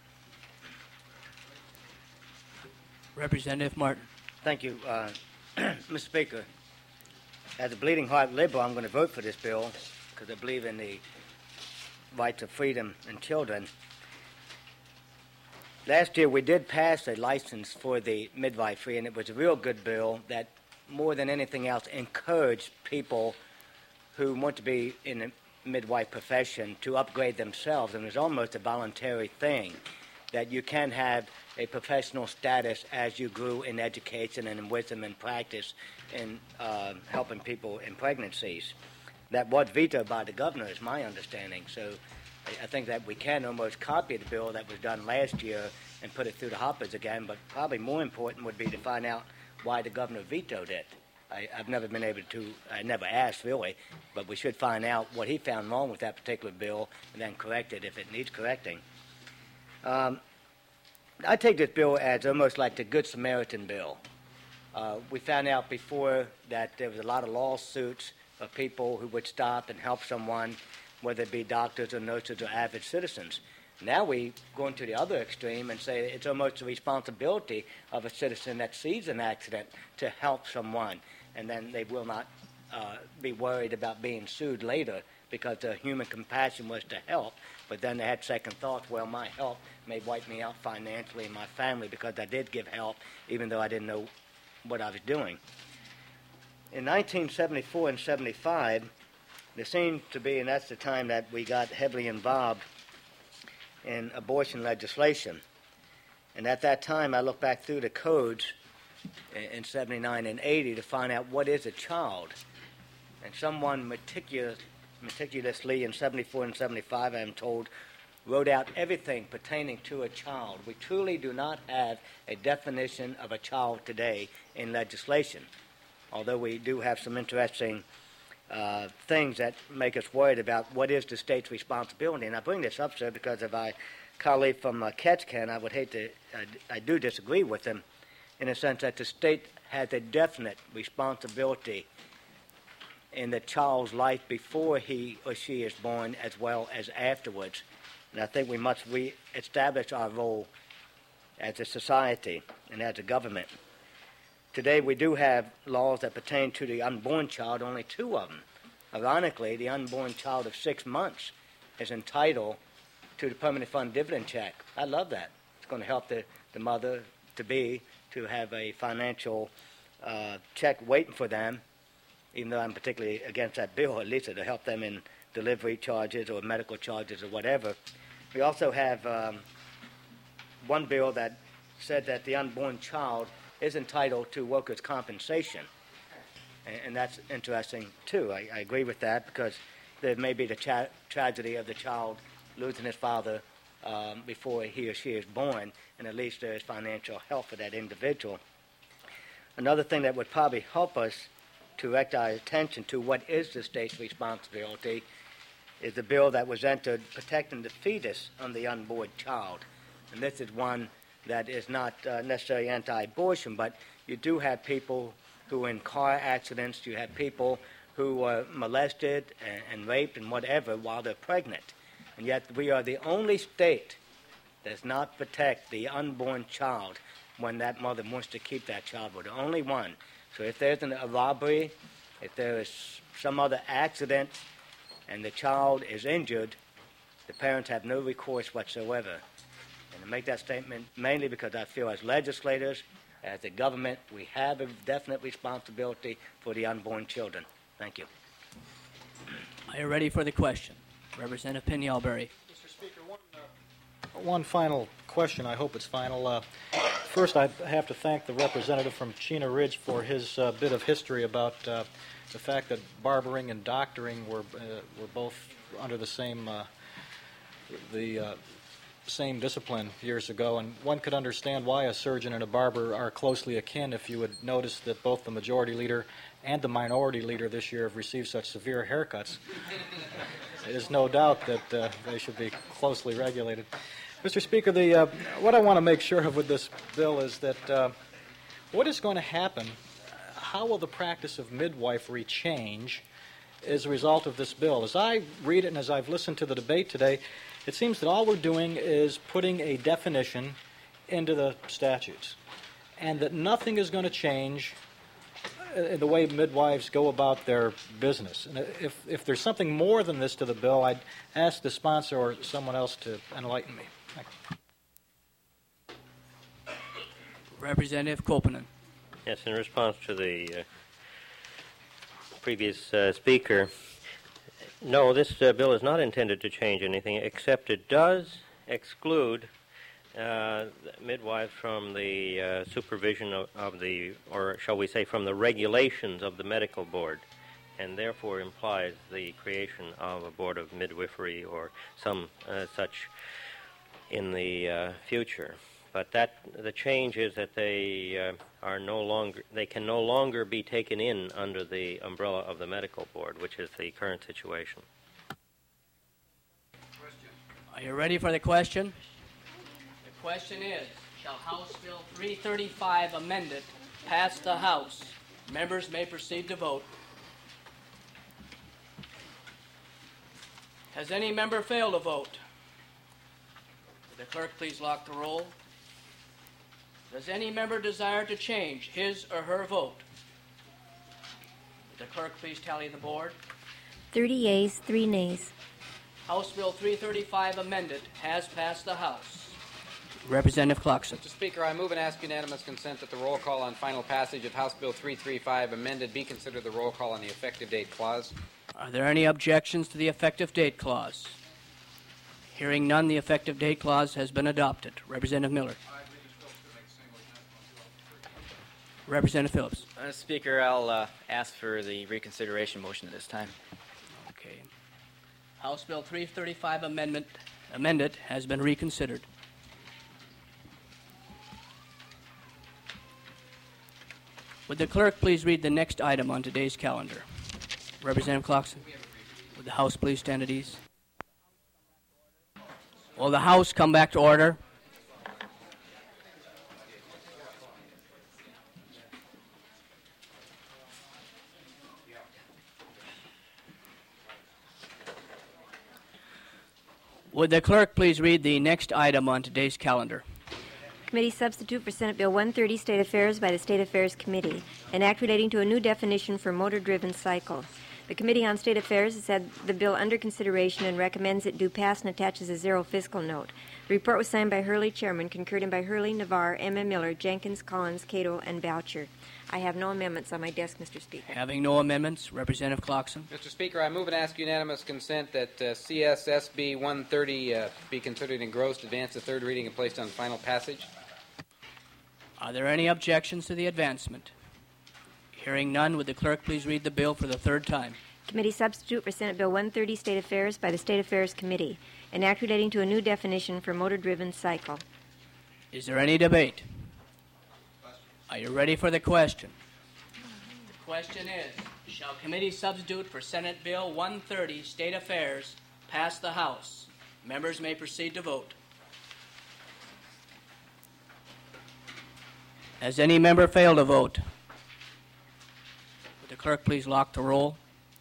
Representative Martin. Thank you. Mr. Speaker, as a bleeding heart liberal, I'm going to vote for this bill because I believe in the rights of freedom in children. Last year, we did pass a license for the midwifery, and it was a real good bill that, more than anything else, encouraged people who want to be in the midwife profession to upgrade themselves, and it was almost a voluntary thing, that you can have a professional status as you grew in education and in wisdom and practice in helping people in pregnancies. That was vetoed by the governor, is my understanding. So I think that we can almost copy the bill that was done last year and put it through the hoppers again, but probably more important would be to find out why the governor vetoed it. I've never been able to, I never asked really, but we should find out what he found wrong with that particular bill and then correct it if it needs correcting. I take this bill as almost like the Good Samaritan bill. We found out before that there was a lot of lawsuits of people who would stop and help someone, whether it be doctors or nurses or average citizens. Now we go into the other extreme and say it's almost the responsibility of a citizen that sees an accident to help someone, and then they will not be worried about being sued later because the human compassion was to help, but then they had second thoughts, well, my help may wipe me out financially and my family because I did give help even though I didn't know what I was doing. In 1974 and 75, there seemed to be, and that's the time that we got heavily involved in abortion legislation. And at that time, I looked back through the codes in 79 and 80 to find out what is a child. And someone meticulously in 74 and 75, I am told, wrote out everything pertaining to a child. We truly do not have a definition of a child today in legislation, although we do have some interesting things that make us worried about what is the state's responsibility. And I bring this up, sir, because of my colleague from Ketchikan, I do disagree with him in the sense that the state has a definite responsibility in the child's life before he or she is born as well as afterwards. And I think we must re-establish our role as a society and as a government. Today we do have laws that pertain to the unborn child, only 2 of them. Ironically, the unborn child of 6 months is entitled to the permanent fund dividend check. I love that. It's going to help the mother-to-be to have a financial check waiting for them, even though I'm particularly against that bill, at least to help them in delivery charges or medical charges or whatever. We also have one bill that said that the unborn child is entitled to workers' compensation. And that's interesting, too. I agree with that because there may be the tragedy of the child losing his father before he or she is born, and at least there is financial help for that individual. Another thing that would probably help us to direct our attention to what is the state's responsibility is the bill that was entered protecting the fetus on the unborn child. And this is one that is not necessarily anti-abortion, but you do have people who are in car accidents, you have people who were molested and raped and whatever while they're pregnant. And yet we are the only state that does not protect the unborn child when that mother wants to keep that child. We're the only one. So if there's a robbery, if there is some other accident, and the child is injured, the parents have no recourse whatsoever. And I make that statement mainly because I feel as legislators, as a government, we have a definite responsibility for the unborn children. Thank you. Are you ready for the question? Representative Pinialbury. Mr. Speaker, one final question. I hope it's final. First, I have to thank the representative from Chena Ridge for his bit of history about the fact that barbering and doctoring were both under the same same discipline years ago, and one could understand why a surgeon and a barber are closely akin if you would notice that both the majority leader and the minority leader this year have received such severe haircuts. There's no doubt that they should be closely regulated. Mr. Speaker, what I want to make sure of with this bill is that what is going to happen, how will the practice of midwifery change as a result of this bill? As I read it and as I've listened to the debate today, it seems that all we're doing is putting a definition into the statutes, and that nothing is going to change in the way midwives go about their business. And if there's something more than this to the bill, I'd ask the sponsor or someone else to enlighten me. Thank you. Representative Koppanen. Yes, in response to the previous speaker, no, this bill is not intended to change anything, except it does exclude midwives from the supervision of the, or shall we say, from the regulations of the medical board, and therefore implies the creation of a board of midwifery or some such in the future. But the change is that they can no longer be taken in under the umbrella of the medical board, which is the current situation. Are you ready for the question? The question is, shall House Bill 335 amended pass the House? Members may proceed to vote. Has any member failed to vote? Would the clerk please lock the roll? Does any member desire to change his or her vote? Would the clerk please tally the board? 30 yeas, 3 nays. House Bill 335 amended has passed the House. Representative Clarkson. Mr. Speaker, I move and ask unanimous consent that the roll call on final passage of House Bill 335 amended be considered the roll call on the effective date clause. Are there any objections to the effective date clause? Hearing none, the effective date clause has been adopted. Representative Miller. Representative Phillips. Speaker, I'll ask for the reconsideration motion at this time. Okay. House Bill 335 amended has been reconsidered. Would the clerk please read the next item on today's calendar? Representative Clarkson. Would the House please stand at ease? Will the House come back to order? Would the clerk please read the next item on today's calendar? Committee substitute for Senate Bill 130, State Affairs by the State Affairs Committee, an act relating to a new definition for motor-driven cycle. The Committee on State Affairs has had the bill under consideration and recommends it do pass and attaches a zero fiscal note. The report was signed by Hurley, Chairman, concurred in by Hurley, Navarre, M. Miller, Jenkins, Collins, Cato, and Boucher. I have no amendments on my desk, Mr. Speaker. Having no amendments, Representative Clarkson. Mr. Speaker, I move and ask unanimous consent that CSSB 130 be considered engrossed, advanced to third reading, and placed on final passage. Are there any objections to the advancement? Hearing none, would the clerk please read the bill for the third time? Committee substitute for Senate Bill 130, State Affairs by the State Affairs Committee, an act relating to a new definition for motor-driven cycle. Is there any debate? Are you ready for the question? The question is, shall committee substitute for Senate Bill 130, State Affairs, pass the House? Members may proceed to vote. Has any member failed to vote? Would the clerk please lock the roll?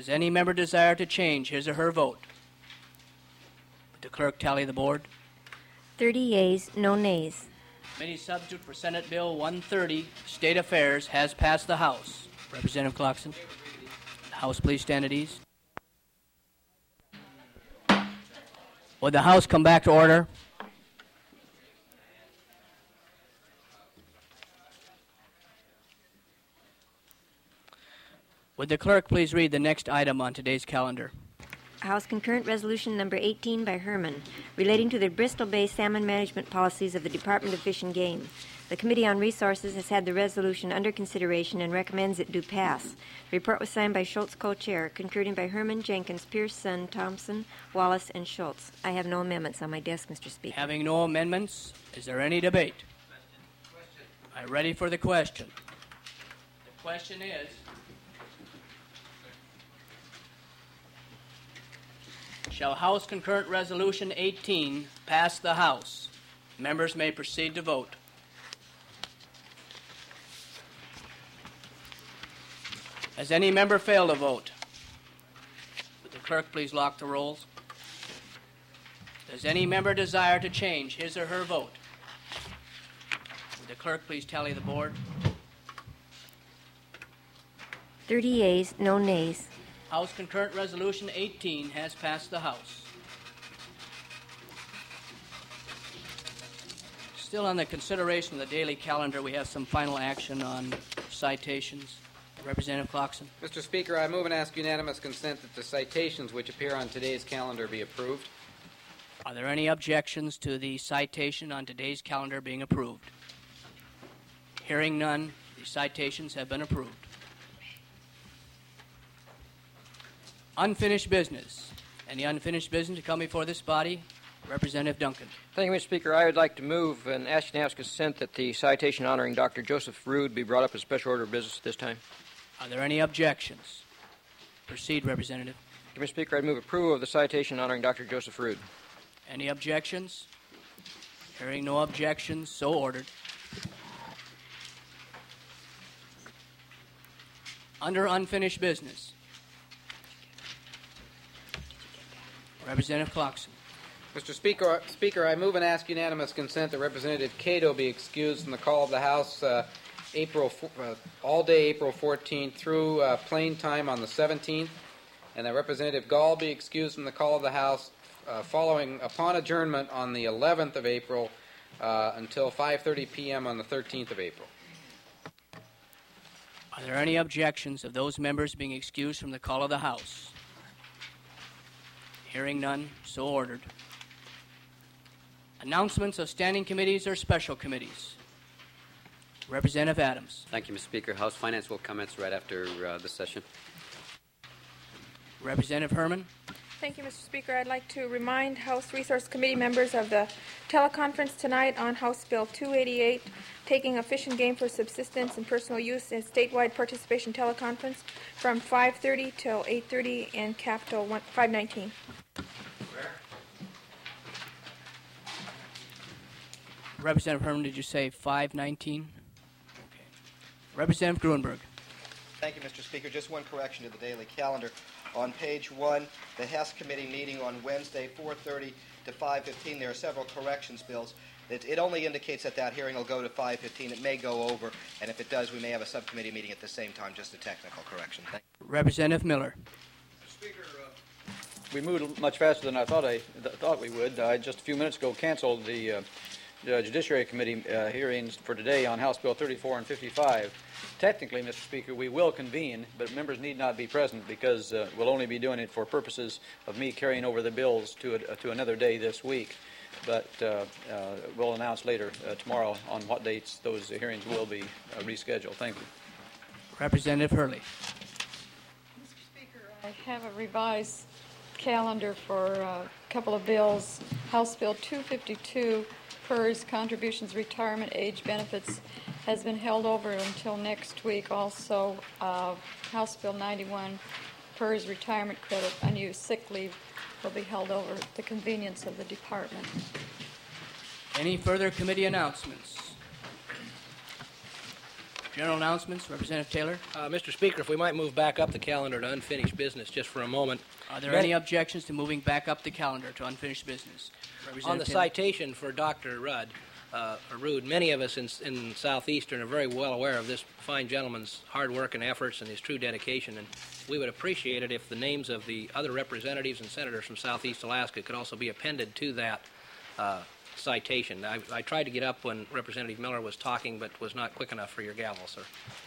Does any member desire to change his or her vote? Would the clerk tally the board? 30 yeas, no nays. Committee substitute for Senate Bill 130, State Affairs, has passed the House. Representative Clarkson. The House, please stand at ease. Would the House come back to order? Would the clerk please read the next item on today's calendar? House Concurrent Resolution Number 18 by Herman, relating to the Bristol Bay salmon management policies of the Department of Fish and Game. The Committee on Resources has had the resolution under consideration and recommends it do pass. The report was signed by Schultz co-chair, concurred by Herman, Jenkins, Pierce, Sun, Thompson, Wallace, and Schultz. I have no amendments on my desk, Mr. Speaker. Having no amendments, is there any debate? I'm ready for the question. The question is, shall House Concurrent Resolution 18 pass the House? Members may proceed to vote. Has any member failed to vote? Would the clerk please lock the rolls? Does any member desire to change his or her vote? Would the clerk please tally the board? 30 yeas, no nays. House Concurrent Resolution 18 has passed the House. Still on the consideration of the daily calendar, we have some final action on citations. Representative Clarkson. Mr. Speaker, I move and ask unanimous consent that the citations which appear on today's calendar be approved. Are there any objections to the citation on today's calendar being approved? Hearing none, the citations have been approved. Unfinished business. Any unfinished business to come before this body? Representative Duncan. Thank you, Mr. Speaker. I would like to move and ask unanimous consent that the citation honoring Dr. Joseph Rood be brought up as special order of business this time. Are there any objections? Proceed, Representative. Mr. Speaker, I move approval of the citation honoring Dr. Joseph Rood. Any objections? Hearing no objections, so ordered. Under unfinished business. Representative Clarkson. Mr. Speaker, I move and ask unanimous consent that Representative Cato be excused from the call of the House all day April 14th through plain time on the 17th, and that Representative Gall be excused from the call of the House following upon adjournment on the 11th of April until 5:30 p.m. on the 13th of April. Are there any objections of those members being excused from the call of the House? Hearing none, so ordered. Announcements of standing committees or special committees. Representative Adams. Thank you, Mr. Speaker. House Finance will commence right after this session. Representative Herman. Thank you, Mr. Speaker. I'd like to remind House Resource Committee members of the teleconference tonight on House Bill 288, taking a fish and game for subsistence and personal use in statewide participation teleconference from 5:30 till 8:30 in Capitol 519. Representative Herman, did you say 519? Okay. Representative Gruenberg. Thank you, Mr. Speaker. Just one correction to the daily calendar. On page 1, the Hess Committee meeting on Wednesday, 4:30 to 5:15. There are several corrections bills. It only indicates that that hearing will go to 5:15. It may go over, and if it does, we may have a subcommittee meeting at the same time, just a technical correction. Thank you. Representative Miller. Mr. Speaker, we moved much faster than I thought we would. I just a few minutes ago canceled the Judiciary Committee hearings for today on House Bill 34 and 55. Technically, Mr. Speaker, we will convene, but members need not be present because we'll only be doing it for purposes of me carrying over the bills to another day this week. But we'll announce later tomorrow on what dates those hearings will be rescheduled. Thank you. Representative Hurley. Mr. Speaker, I have a revised calendar for a couple of bills. House Bill 252, PERS Contributions Retirement Age Benefits, has been held over until next week. Also, House Bill 91, PERS Retirement Credit Unused Sick Leave, will be held over at the convenience of the department. Any further committee announcements? General announcements, Representative Taylor. Mr. Speaker, if we might move back up the calendar to unfinished business just for a moment. Are there any objections to moving back up the calendar to unfinished business? On the citation for Dr. Rood, many of us in Southeastern are very well aware of this fine gentleman's hard work and efforts and his true dedication, and we would appreciate it if the names of the other representatives and senators from Southeast Alaska could also be appended to that citation. I tried to get up when Representative Miller was talking, but was not quick enough for your gavel, sir.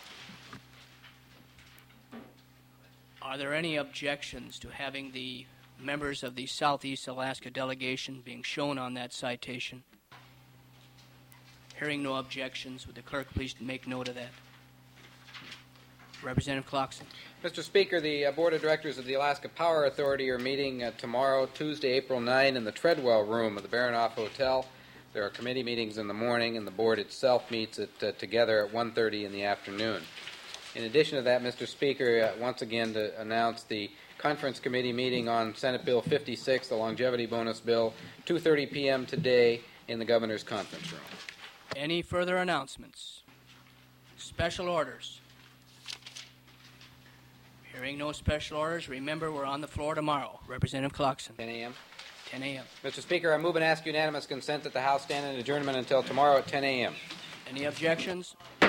Are there any objections to having the members of the Southeast Alaska delegation being shown on that citation? Hearing no objections, would the clerk please make note of that? Representative Clarkson. Mr. Speaker, the Board of Directors of the Alaska Power Authority are meeting tomorrow, Tuesday, April 9, in the Treadwell Room of the Baranoff Hotel. There are committee meetings in the morning, and the board itself meets together at 1:30 in the afternoon. In addition to that, Mr. Speaker, once again to announce the Conference Committee meeting on Senate Bill 56, the Longevity Bonus Bill, 2:30 p.m. today in the Governor's Conference Room. Any further announcements? Special orders? Hearing no special orders, remember we're on the floor tomorrow. Representative Clarkson. 10 a.m. 10 a.m. Mr. Speaker, I move and ask unanimous consent that the House stand in adjournment until tomorrow at 10 a.m. Any objections?